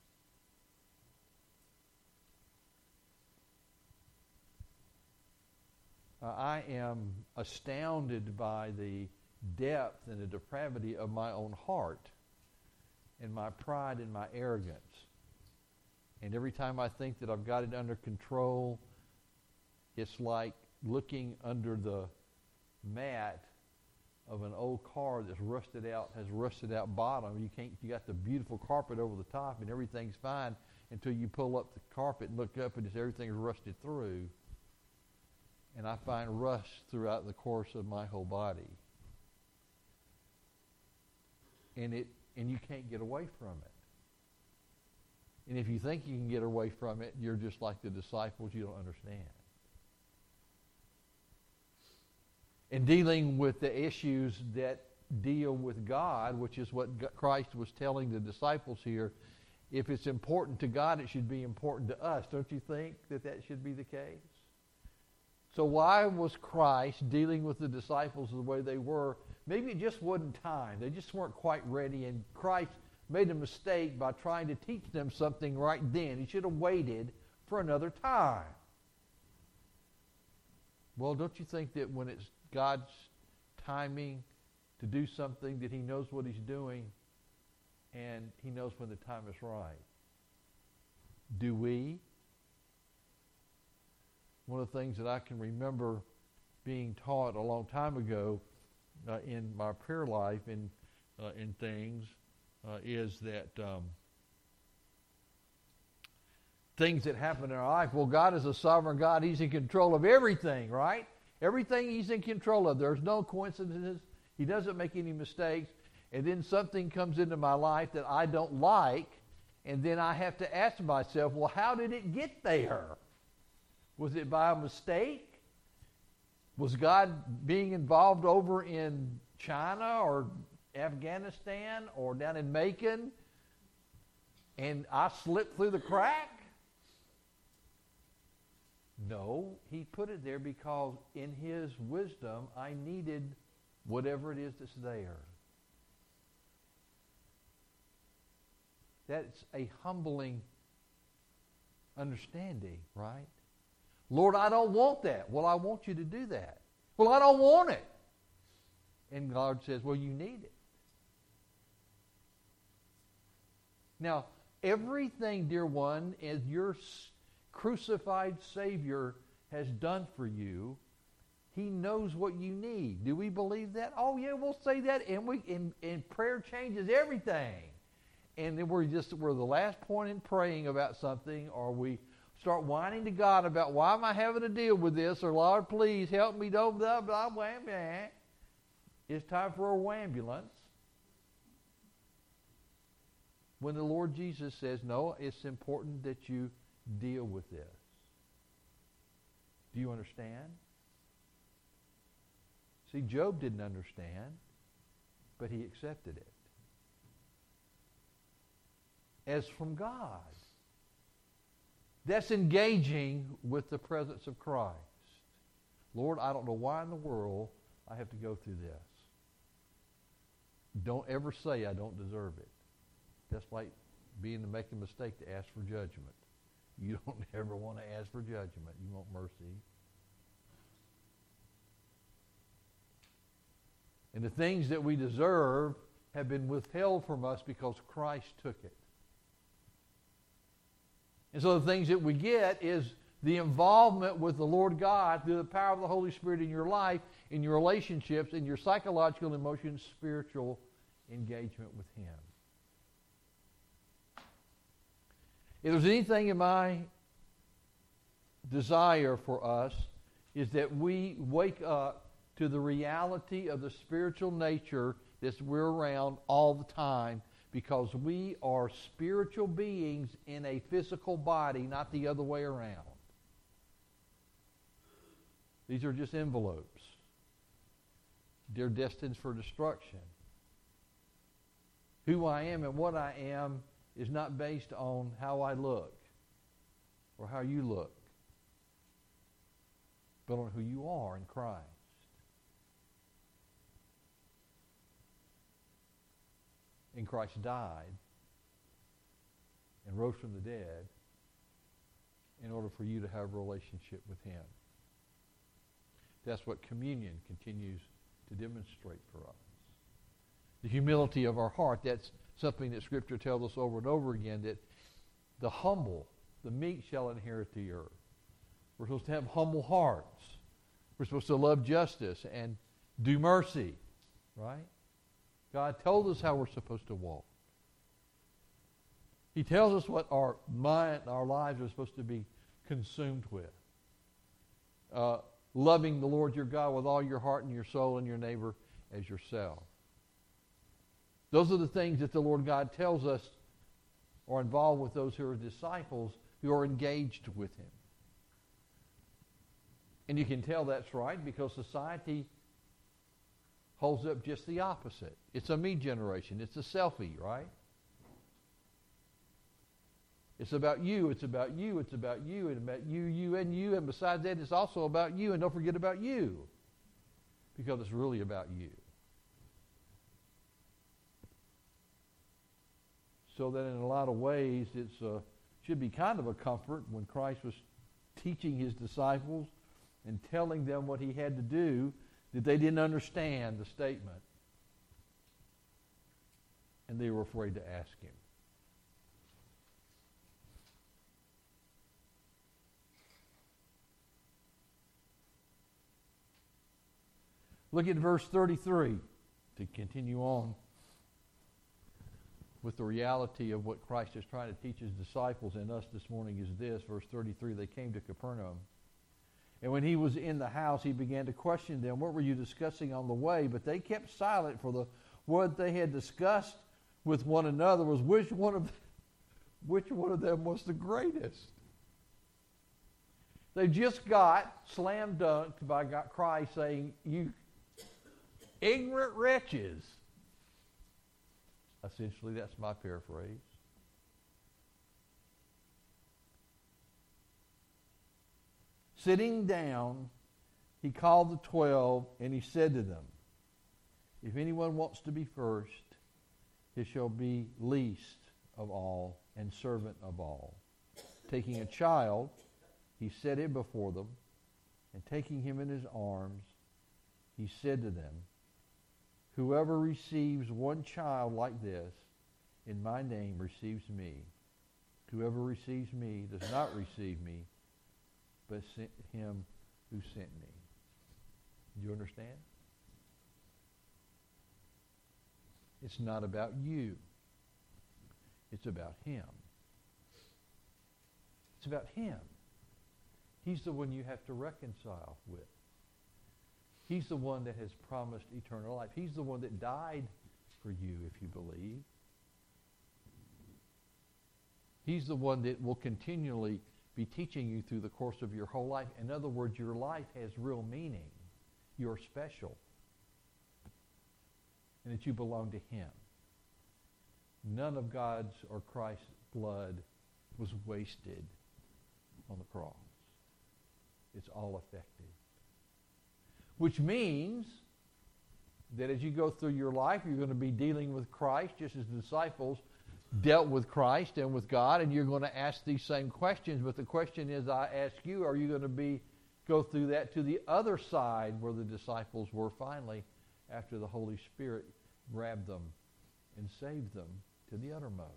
Uh, I am astounded by the depth and the depravity of my own heart and my pride and my arrogance. And every time I think that I've got it under control, it's like looking under the mat of an old car that's rusted out, has rusted out bottom. You can't, you got the beautiful carpet over the top and everything's fine until you pull up the carpet and look up and just everything's rusted through. And I find rust throughout the course of my whole body. And it and you can't get away from it. And if you think you can get away from it, you're just like the disciples, you don't understand. In dealing with the issues that deal with God, which is what Christ was telling the disciples here, if it's important to God, it should be important to us. Don't you think that that should be the case? So why was Christ dealing with the disciples the way they were? Maybe it just wasn't time. They just weren't quite ready, and Christ made a mistake by trying to teach them something right then. He should have waited for another time. Well, don't you think that when it's God's timing to do something, that He knows what He's doing and He knows when the time is right? Do we? One of the things that I can remember being taught a long time ago uh, in my prayer life and uh, in things uh, is that um, things that happen in our life, well, God is a sovereign God. He's in control of everything, right? Everything He's in control of. There's no coincidences. He doesn't make any mistakes. And then something comes into my life that I don't like, and then I have to ask myself, well, how did it get there? Was it by a mistake? Was God being involved over in China or Afghanistan or down in Macon, and I slipped through the crack? No, he put it there because in his wisdom, I needed whatever it is that's there. That's a humbling understanding, right? Lord, I don't want that. Well, I want you to do that. Well, I don't want it. And God says, well, you need it. Now, everything, dear one, as your crucified Savior has done for you, He knows what you need. Do we believe that? Oh, yeah, we'll say that, and we and, and prayer changes everything. And then we're just we're the last point in praying about something, or we start whining to God about why am I having to deal with this, or Lord, please help me, don't blah blah blah blah. It's time for a wambulance. When the Lord Jesus says, no, it's important that you deal with this. Do you understand? See, Job didn't understand, but he accepted it as from God. That's engaging with the presence of Christ. Lord, I don't know why in the world I have to go through this. Don't ever say I don't deserve it. That's like being to make a mistake to ask for judgment. You don't ever want to ask for judgment. You want mercy. And the things that we deserve have been withheld from us because Christ took it. And so the things that we get is the involvement with the Lord God through the power of the Holy Spirit in your life, in your relationships, in your psychological, emotional, spiritual engagement with Him. If there's anything in my desire for us is that we wake up to the reality of the spiritual nature that we're around all the time, because we are spiritual beings in a physical body, not the other way around. These are just envelopes. They're destined for destruction. Who I am and what I am is not based on how I look or how you look, but on who you are in Christ. And Christ died and rose from the dead in order for you to have a relationship with Him. That's what communion continues to demonstrate for us. The humility of our heart, that's something that Scripture tells us over and over again, that the humble, the meek shall inherit the earth. We're supposed to have humble hearts. We're supposed to love justice and do mercy, right? God told us how we're supposed to walk. He tells us what our mind, our lives are supposed to be consumed with. Uh, loving the Lord your God with all your heart and your soul and your neighbor as yourself. Those are the things that the Lord God tells us are involved with those who are disciples who are engaged with Him. And you can tell that's right because society holds up just the opposite. It's a me generation. It's a selfie, right? It's about you. It's about you. It's about you. And about you, you, and you. And besides that, it's also about you. And don't forget about you. Because it's really about you. So that in a lot of ways, it uh, should be kind of a comfort when Christ was teaching His disciples and telling them what He had to do, that they didn't understand the statement. And they were afraid to ask Him. Look at verse thirty-three to continue on with the reality of what Christ is trying to teach His disciples and us this morning is this. Verse thirty-three, they came to Capernaum. And when He was in the house, He began to question them, what were you discussing on the way? But they kept silent, for the what they had discussed with one another was which one of which one of them was the greatest. They just got slam dunked by God, Christ saying, you ignorant wretches. Essentially, that's my paraphrase. sitting down, he called the twelve, and he said to them, if anyone wants to be first, he shall be least of all and servant of all. Taking a child, he set it before them, and taking him in his arms, he said to them, whoever receives one child like this in my name receives me. Whoever receives me does not receive me, but him who sent me. Do you understand? It's not about you. It's about him. It's about him. He's the one you have to reconcile with. He's the one that has promised eternal life. He's the one that died for you, if you believe. He's the one that will continually be teaching you through the course of your whole life. In other words, your life has real meaning. You're special. And that you belong to him. None of God's or Christ's blood was wasted on the cross. It's all effective. Which means that as you go through your life, you're going to be dealing with Christ just as the disciples dealt with Christ and with God, and you're going to ask these same questions. But the question is, I ask you, are you going to be go through that to the other side where the disciples were finally after the Holy Spirit grabbed them and saved them to the uttermost?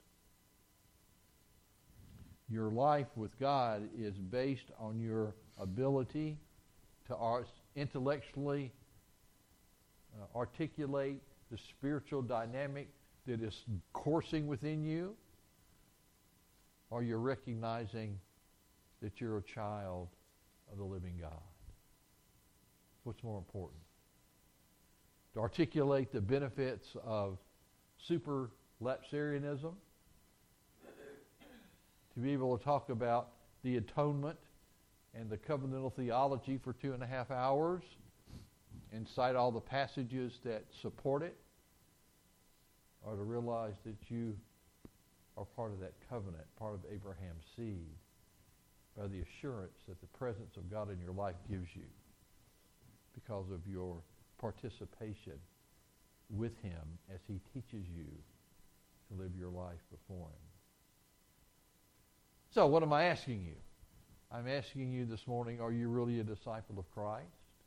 Your life with God is based on your ability to art- intellectually uh, articulate the spiritual dynamic that is coursing within you, or you're recognizing that you're a child of the living God. What's more important? To articulate the benefits of superlapsarianism, to be able to talk about the atonement and the covenantal theology for two and a half hours and cite all the passages that support it, or to realize that you are part of that covenant, part of Abraham's seed, by the assurance that the presence of God in your life gives you because of your participation with him as he teaches you to live your life before him. So what am I asking you? I'm asking you this morning, are you really a disciple of Christ?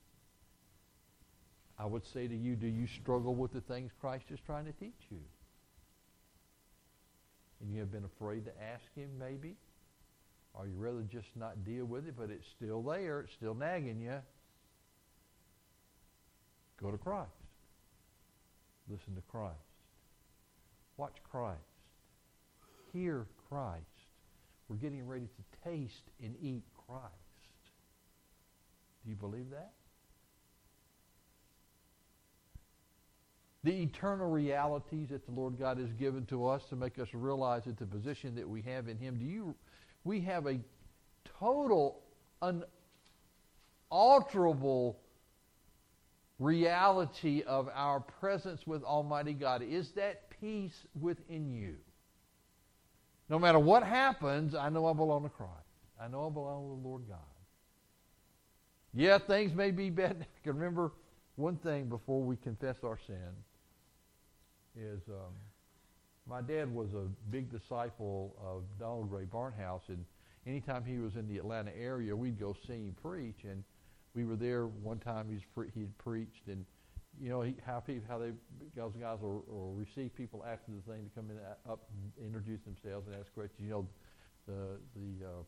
I would say to you, do you struggle with the things Christ is trying to teach you? And you have been afraid to ask him, maybe? Or you rather just not deal with it, but it's still there, it's still nagging you? Go to Christ. Listen to Christ. Watch Christ. Hear Christ. We're getting ready to taste and eat Christ. Do you believe that? The eternal realities that the Lord God has given to us to make us realize that the position that we have in him, do you, we have a total, unalterable reality of our presence with Almighty God. Is that peace within you? No matter what happens, I know I belong to Christ. I know I belong to the Lord God. Yeah, things may be bad. I can remember one thing before we confess our sin is um, my dad was a big disciple of Donald Ray Barnhouse, and anytime he was in the Atlanta area, we'd go see him preach. And we were there one time. He's pre- he had preached, and you know he, how people how they those guys will, will receive people after the thing to come in uh, up and introduce themselves and ask questions. You know, the the uh,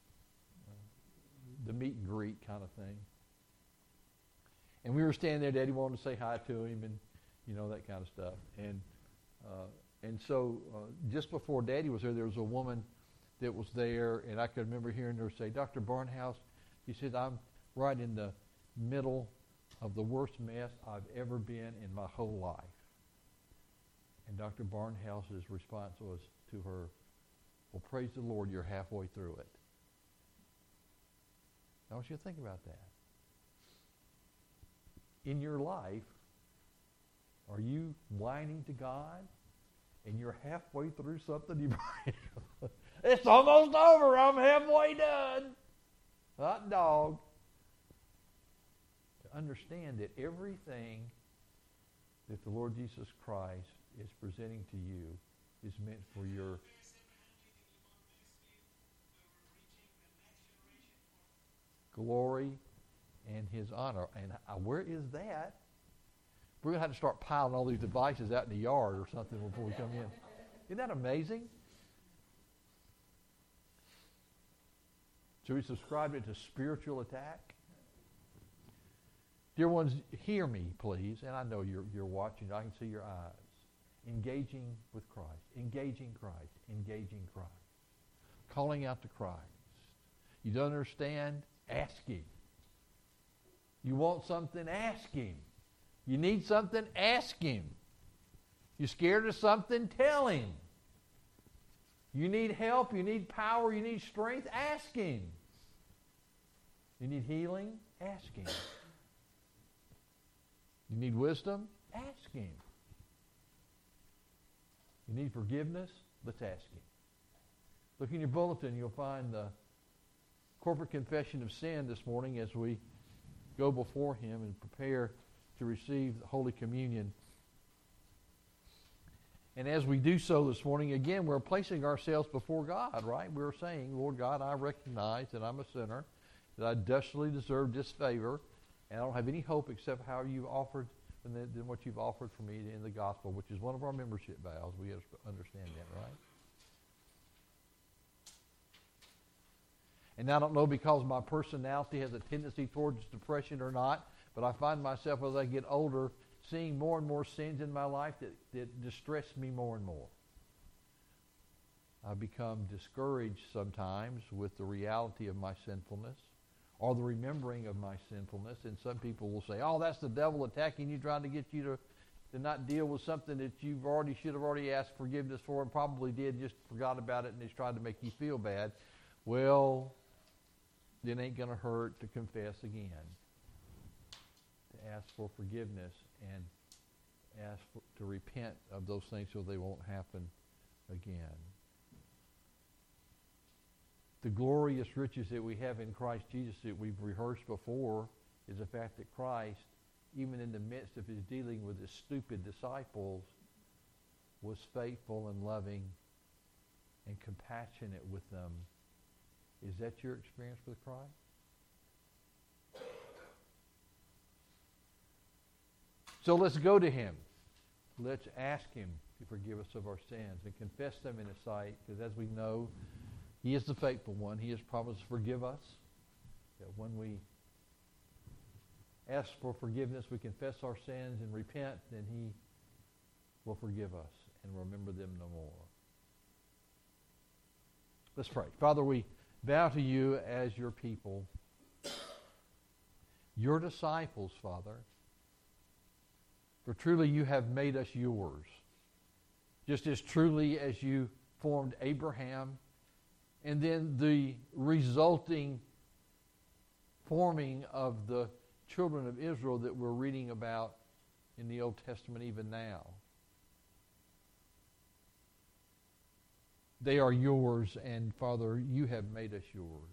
the meet and greet kind of thing. And we were standing there. Daddy wanted to say hi to him, and you know that kind of stuff. And uh, and so uh, just before Daddy was there, there was a woman that was there, and I could remember hearing her say, "Doctor Barnhouse," he said, "I'm right in the middle of the worst mess I've ever been in my whole life." And Doctor Barnhouse's response was to her, "Well, praise the Lord, you're halfway through it." I want you to think about that. In your life, are you whining to God and you're halfway through something? You It's almost over. I'm halfway done. hot dog. To understand that everything that the Lord Jesus Christ is presenting to you is meant for your glory and His honor. And uh, where is that? We're going to have to start piling all these devices out in the yard or something before we come in. Isn't that amazing? So we subscribed it to spiritual attack. Dear ones, hear me, please. And I know you're, you're watching. I can see your eyes. Engaging with Christ. Engaging Christ. Engaging Christ. Calling out to Christ. You don't understand? Ask Him. You want something? Ask Him. You need something? Ask Him. You're scared of something? Tell Him. You need help? You need power? You need strength? Ask Him. You need healing? Ask Him. You need wisdom? Ask Him. You need forgiveness? Let's ask Him. Look in your bulletin. You'll find the corporate confession of sin this morning as we go before Him and prepare to receive the Holy Communion. And as we do so this morning, again, we're placing ourselves before God, right? We're saying, Lord God, I recognize that I'm a sinner, that I justly deserve disfavor, and I don't have any hope except how you've offered and than what you've offered for me in the gospel, which is one of our membership vows. We understand that, right? And I don't know because my personality has a tendency towards depression or not, but I find myself as I get older seeing more and more sins in my life that, that distress me more and more. I become discouraged sometimes with the reality of my sinfulness or the remembering of my sinfulness. And some people will say, oh, that's the devil attacking you, trying to get you to, to not deal with something that you've already should have already asked forgiveness for and probably did, just forgot about it, and he's trying to make you feel bad. Well, it ain't going to hurt to confess again, to ask for forgiveness and ask for, to repent of those things so they won't happen again. The glorious riches that we have in Christ Jesus that we've rehearsed before is the fact that Christ, even in the midst of his dealing with his stupid disciples, was faithful and loving and compassionate with them. Is that your experience with Christ? So let's go to Him. Let's ask Him to forgive us of our sins and confess them in His sight, because as we know, He is the faithful one. He has promised to forgive us. That when we ask for forgiveness, we confess our sins and repent, then He will forgive us and remember them no more. Let's pray. Father, we bow to you as your people, your disciples, Father. For truly you have made us yours, just as truly as you formed Abraham, and then the resulting forming of the children of Israel that we're reading about in the Old Testament even now. They are yours, and Father, you have made us yours.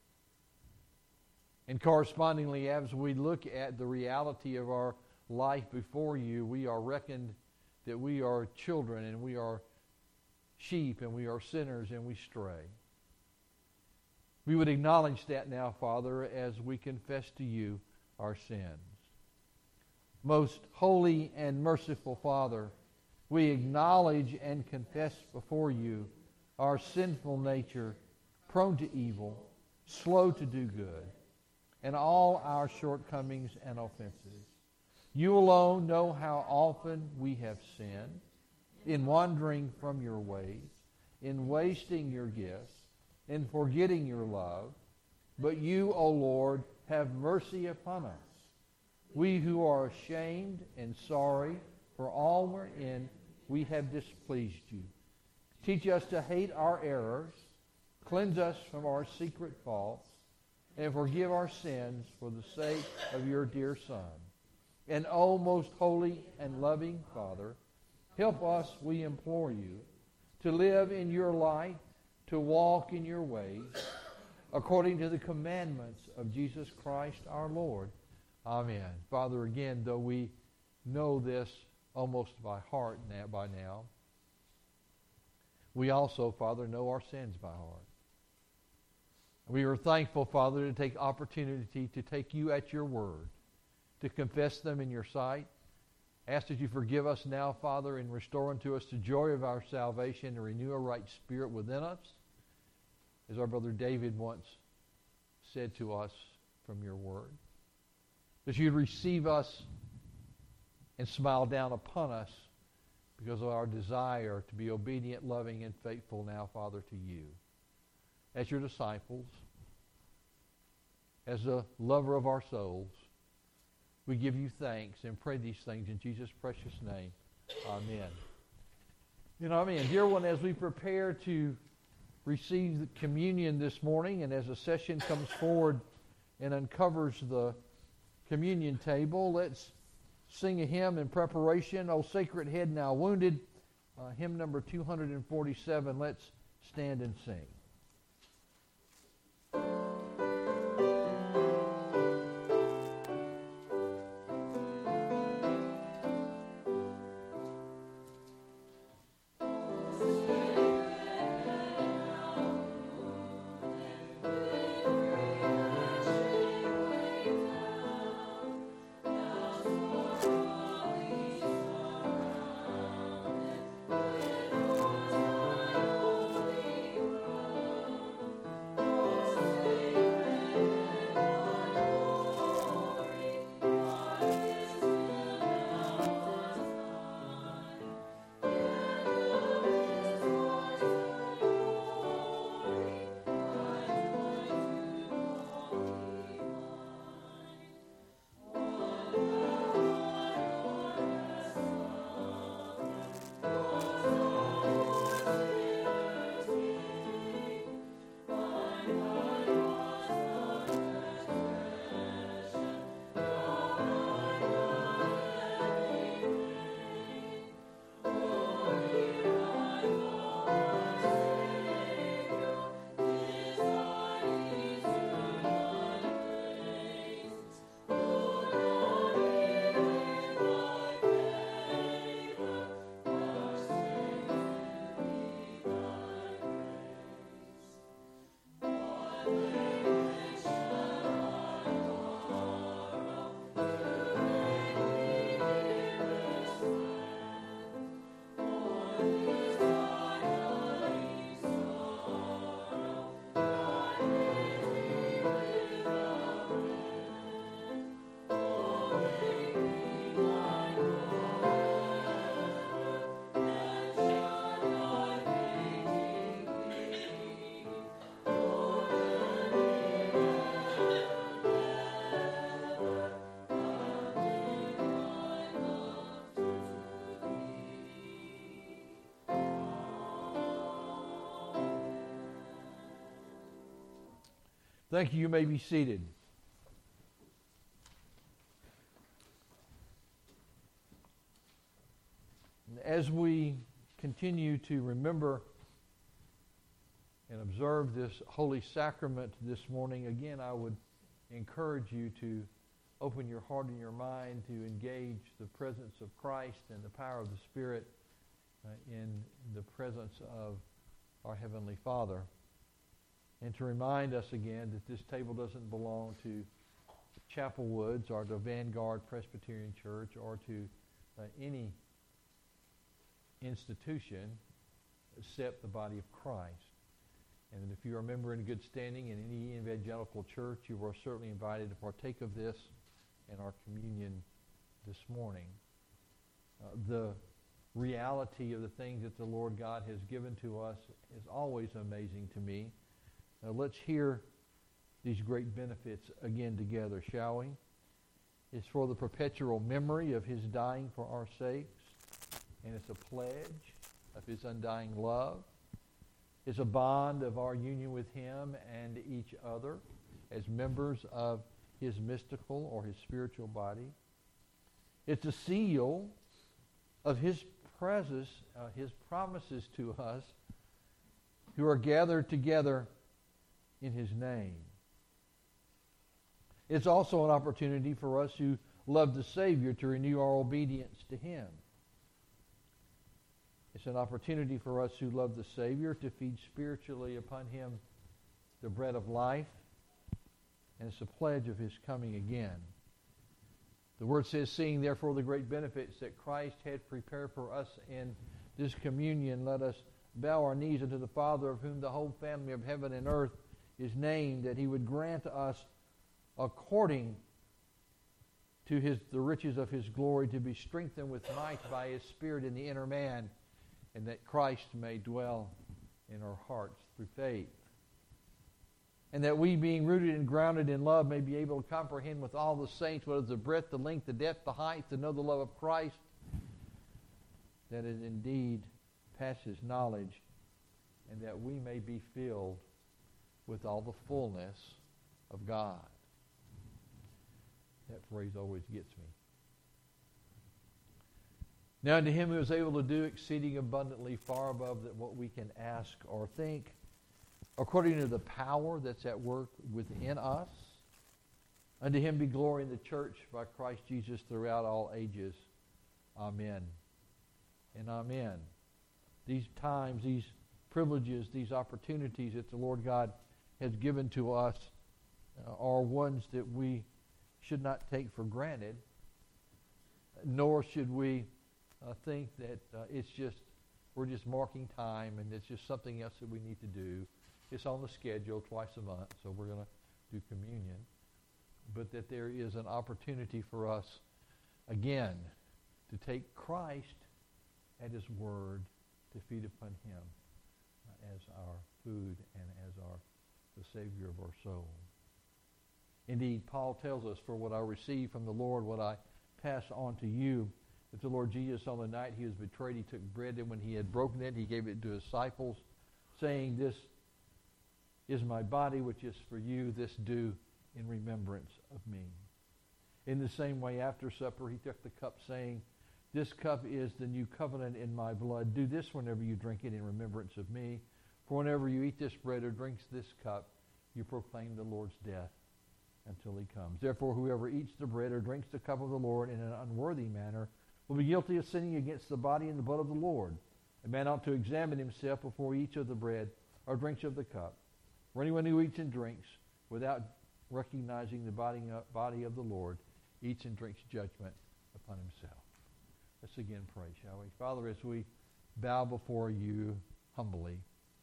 And correspondingly, as we look at the reality of our life before you, we are reckoned that we are children and we are sheep and we are sinners and we stray. We would acknowledge that now, Father, as we confess to you our sins. Most holy and merciful Father, we acknowledge and confess before you our sinful nature, prone to evil, slow to do good, and all our shortcomings and offenses. You alone know how often we have sinned in wandering from your ways, in wasting your gifts, in forgetting your love. But you, O Lord, have mercy upon us. We who are ashamed and sorry for all wherein we have displeased you. Teach us to hate our errors, cleanse us from our secret faults, and forgive our sins for the sake of your dear Son. And O most holy and loving Father, help us, we implore you, to live in your light, to walk in your ways, according to the commandments of Jesus Christ our Lord. Amen. Father, again, though we know this almost by heart now, by now, we also, Father, know our sins by heart. We are thankful, Father, to take opportunity to take you at your word, to confess them in your sight. Ask that you forgive us now, Father, and restore unto us the joy of our salvation and renew a right spirit within us. As our brother David once said to us from your word, that you'd receive us and smile down upon us because of our desire to be obedient, loving, and faithful now, Father, to you. As your disciples, as the lover of our souls, we give you thanks and pray these things in Jesus' precious name. Amen. You know, I mean, dear one, as we prepare to receive the communion this morning, and as a session comes forward and uncovers the communion table, let's sing a hymn in preparation. O Sacred Head Now Wounded, uh, hymn number two forty-seven. Let's stand and sing. Thank you. You may be seated. As we continue to remember and observe this holy sacrament this morning, again, I would encourage you to open your heart and your mind to engage the presence of Christ and the power of the Spirit uh, in the presence of our Heavenly Father. And to remind us again that this table doesn't belong to Chapel Woods or to Vanguard Presbyterian Church or to uh, any institution except the body of Christ. And if you are a member in good standing in any evangelical church, you are certainly invited to partake of this in our communion this morning. Uh, the reality of the things that the Lord God has given to us is always amazing to me. Now let's hear these great benefits again together, shall we? It's for the perpetual memory of his dying for our sakes, and it's a pledge of his undying love. It's a bond of our union with him and each other as members of his mystical or his spiritual body. It's a seal of his presence, uh, his promises to us who are gathered together in His name. It's also an opportunity for us who love the Savior to renew our obedience to Him. It's an opportunity for us who love the Savior to feed spiritually upon Him the bread of life, and it's a pledge of His coming again. The Word says, seeing therefore the great benefits that Christ had prepared for us in this communion, let us bow our knees unto the Father, of whom the whole family of heaven and earth is named, that He would grant us according to his, the riches of His glory, to be strengthened with might by His Spirit in the inner man, and that Christ may dwell in our hearts through faith. And that we, being rooted and grounded in love, may be able to comprehend with all the saints what is the breadth, the length, the depth, the height, to know the love of Christ, that it indeed passes knowledge, and that we may be filled with all the fullness of God. That phrase always gets me. Now unto Him who is able to do exceeding abundantly, far above that what we can ask or think, according to the power that's at work within us, unto Him be glory in the church by Christ Jesus throughout all ages. Amen and amen. These times, these privileges, these opportunities that the Lord God has given to us uh, are ones that we should not take for granted, nor should we uh, think that uh, it's just, we're just marking time and it's just something else that we need to do. It's on the schedule twice a month, so we're going to do communion. But that there is an opportunity for us, again, to take Christ at His word, to feed upon Him uh, as our food and as our the Savior of our soul. Indeed, Paul tells us, for what I received from the Lord, what I pass on to you, that the Lord Jesus, on the night He was betrayed, He took bread, and when He had broken it, He gave it to His disciples, saying, this is my body, which is for you. This do in remembrance of me. In the same way, after supper, He took the cup, saying, this cup is the new covenant in my blood. Do this whenever you drink it in remembrance of me. For whenever you eat this bread or drink this cup, you proclaim the Lord's death until He comes. Therefore, whoever eats the bread or drinks the cup of the Lord in an unworthy manner will be guilty of sinning against the body and the blood of the Lord. A man ought to examine himself before he eats of the bread or drinks of the cup. For anyone who eats and drinks without recognizing the body of the Lord eats and drinks judgment upon himself. Let's again pray, shall we? Father, as we bow before You humbly,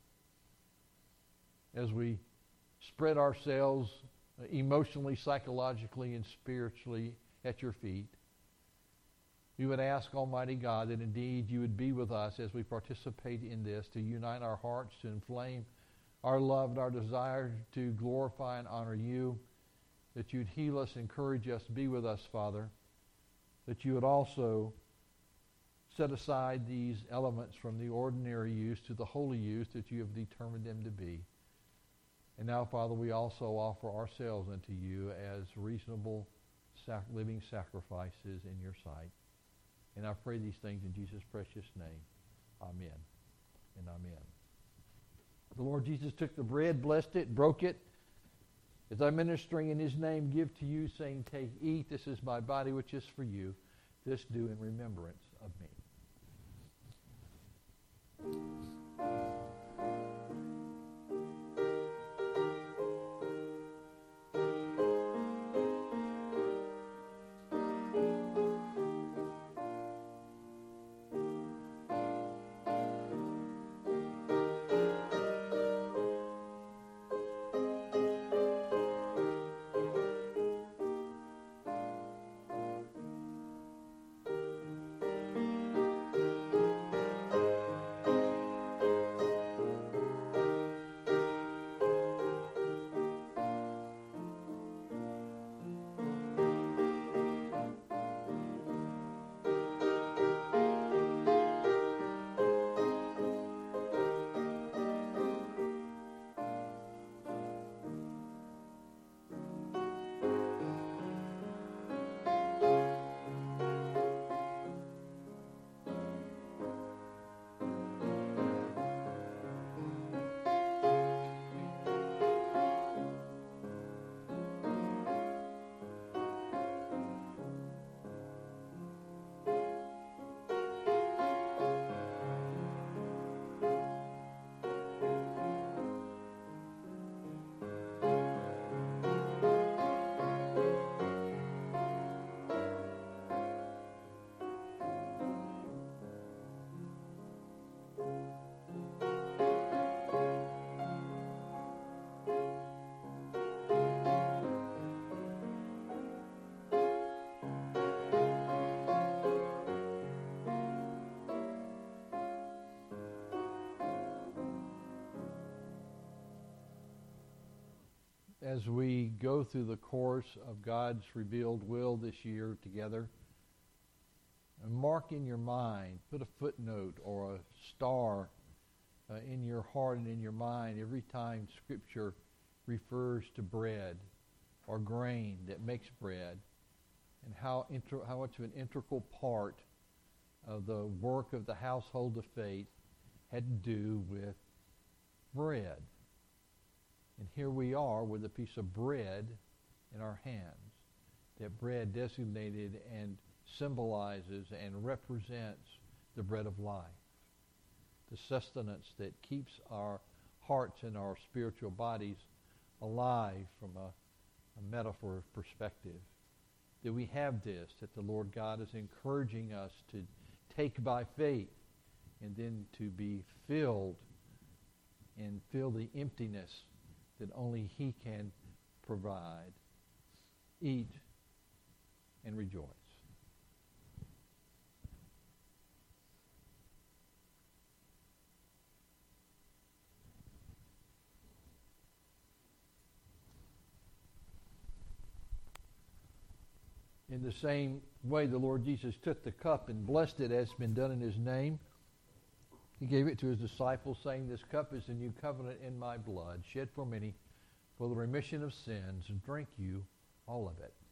as we spread ourselves emotionally, psychologically, and spiritually at Your feet, we would ask, Almighty God, that indeed You would be with us as we participate in this, to unite our hearts, to inflame our love and our desire to glorify and honor You, that You'd heal us, encourage us, be with us, Father, that You would also set aside these elements from the ordinary use to the holy use that You have determined them to be. And now, Father, we also offer ourselves unto You as reasonable sac- living sacrifices in Your sight. And I pray these things in Jesus' precious name. Amen and amen. The Lord Jesus took the bread, blessed it, broke it. As I'm ministering in His name, give to you, saying, take, eat. This is my body, which is for you. This do in remembrance of me. as we go through the course of God's revealed will this year together, mark in your mind, put a footnote or a star uh, in your heart and in your mind every time Scripture refers to bread or grain that makes bread, and how inter- how much of an integral part of the work of the household of faith had to do with bread. And here we are with a piece of bread in our hands. That bread designated and symbolizes and represents the bread of life, the sustenance that keeps our hearts and our spiritual bodies alive from a, a metaphor perspective. That we have this, that the Lord God is encouraging us to take by faith and then to be filled and fill the emptiness that only He can provide. Eat and rejoice. In the same way, the Lord Jesus took the cup and blessed it as has been done in His name. He gave it to His disciples, saying, "This cup is the new covenant in my blood, shed for many for the remission of sins. Drink you all of it."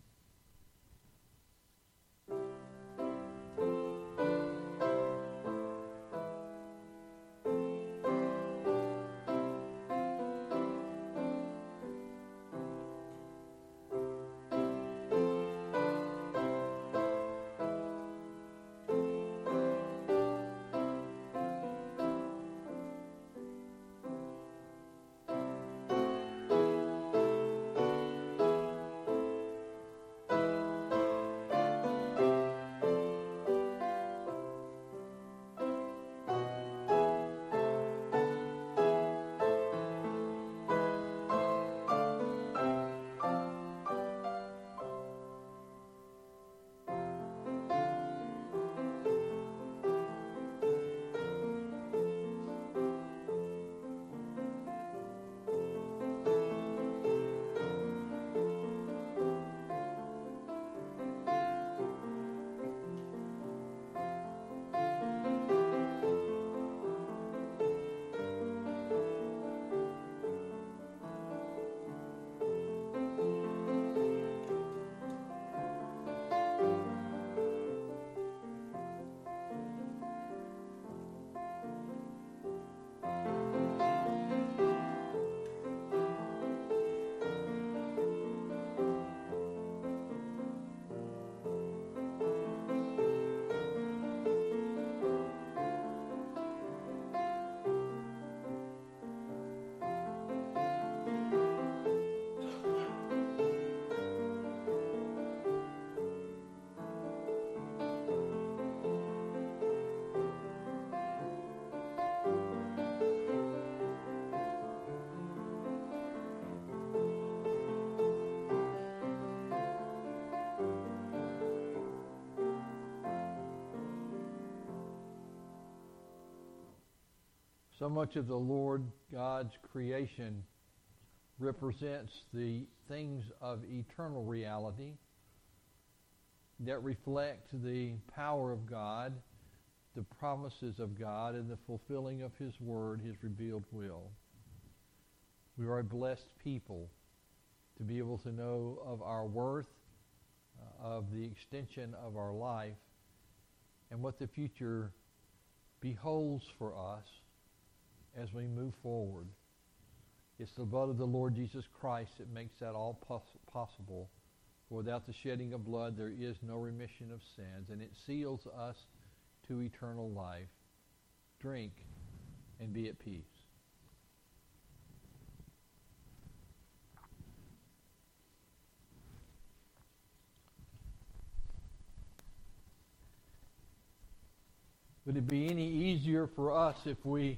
So much of the Lord God's creation represents the things of eternal reality that reflect the power of God, the promises of God, and the fulfilling of His word, His revealed will. We are a blessed people to be able to know of our worth, uh, of the extension of our life, and what the future beholds for us as we move forward. It's the blood of the Lord Jesus Christ that makes that all pos- possible. For without the shedding of blood, there is no remission of sins, and it seals us to eternal life. Drink and be at peace. Would it be any easier for us if we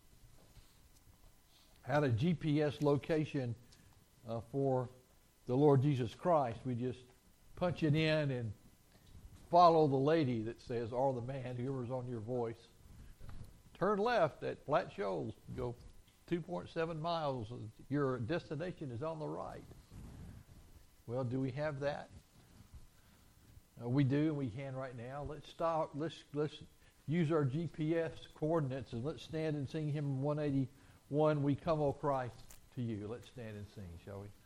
had a G P S location uh, for the Lord Jesus Christ? We just punch it in and follow the lady that says, or the man, whoever's on your voice. Turn left at Flat Shoals. Go two point seven miles. Your destination is on the right. Well, do we have that? Uh, we do, and we can right now. Let's stop. Let's let's use our G P S coordinates, and let's stand and sing hymn one eighty-one. We come, O Christ, to you. Let's stand and sing, shall we?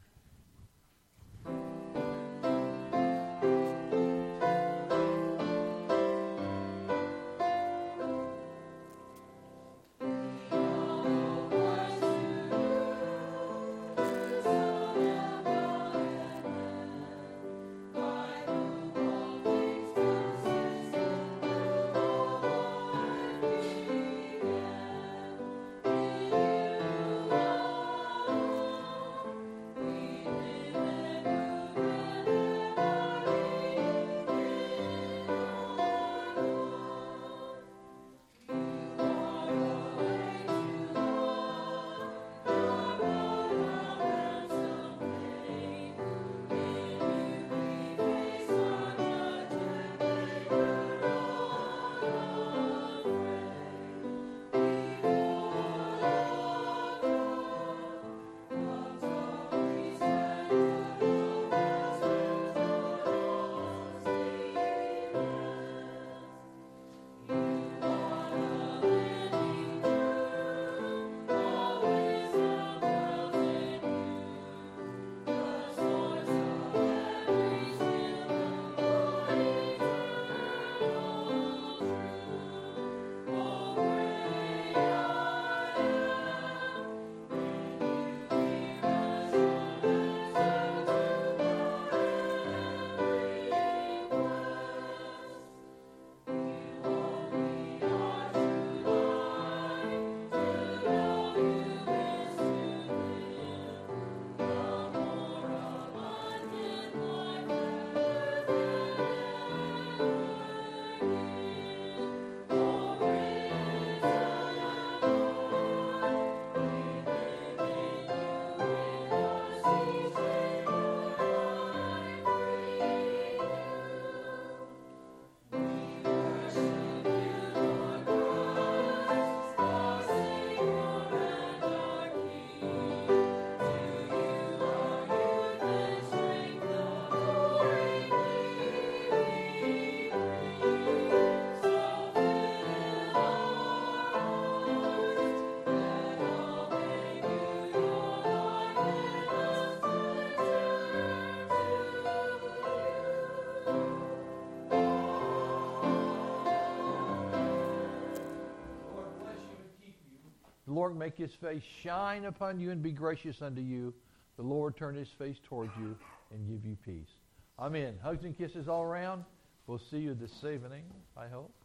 The Lord make his face shine upon you and be gracious unto you. The Lord turn his face towards you and give you peace. Amen. Hugs and kisses all around. We'll see you this evening, I hope.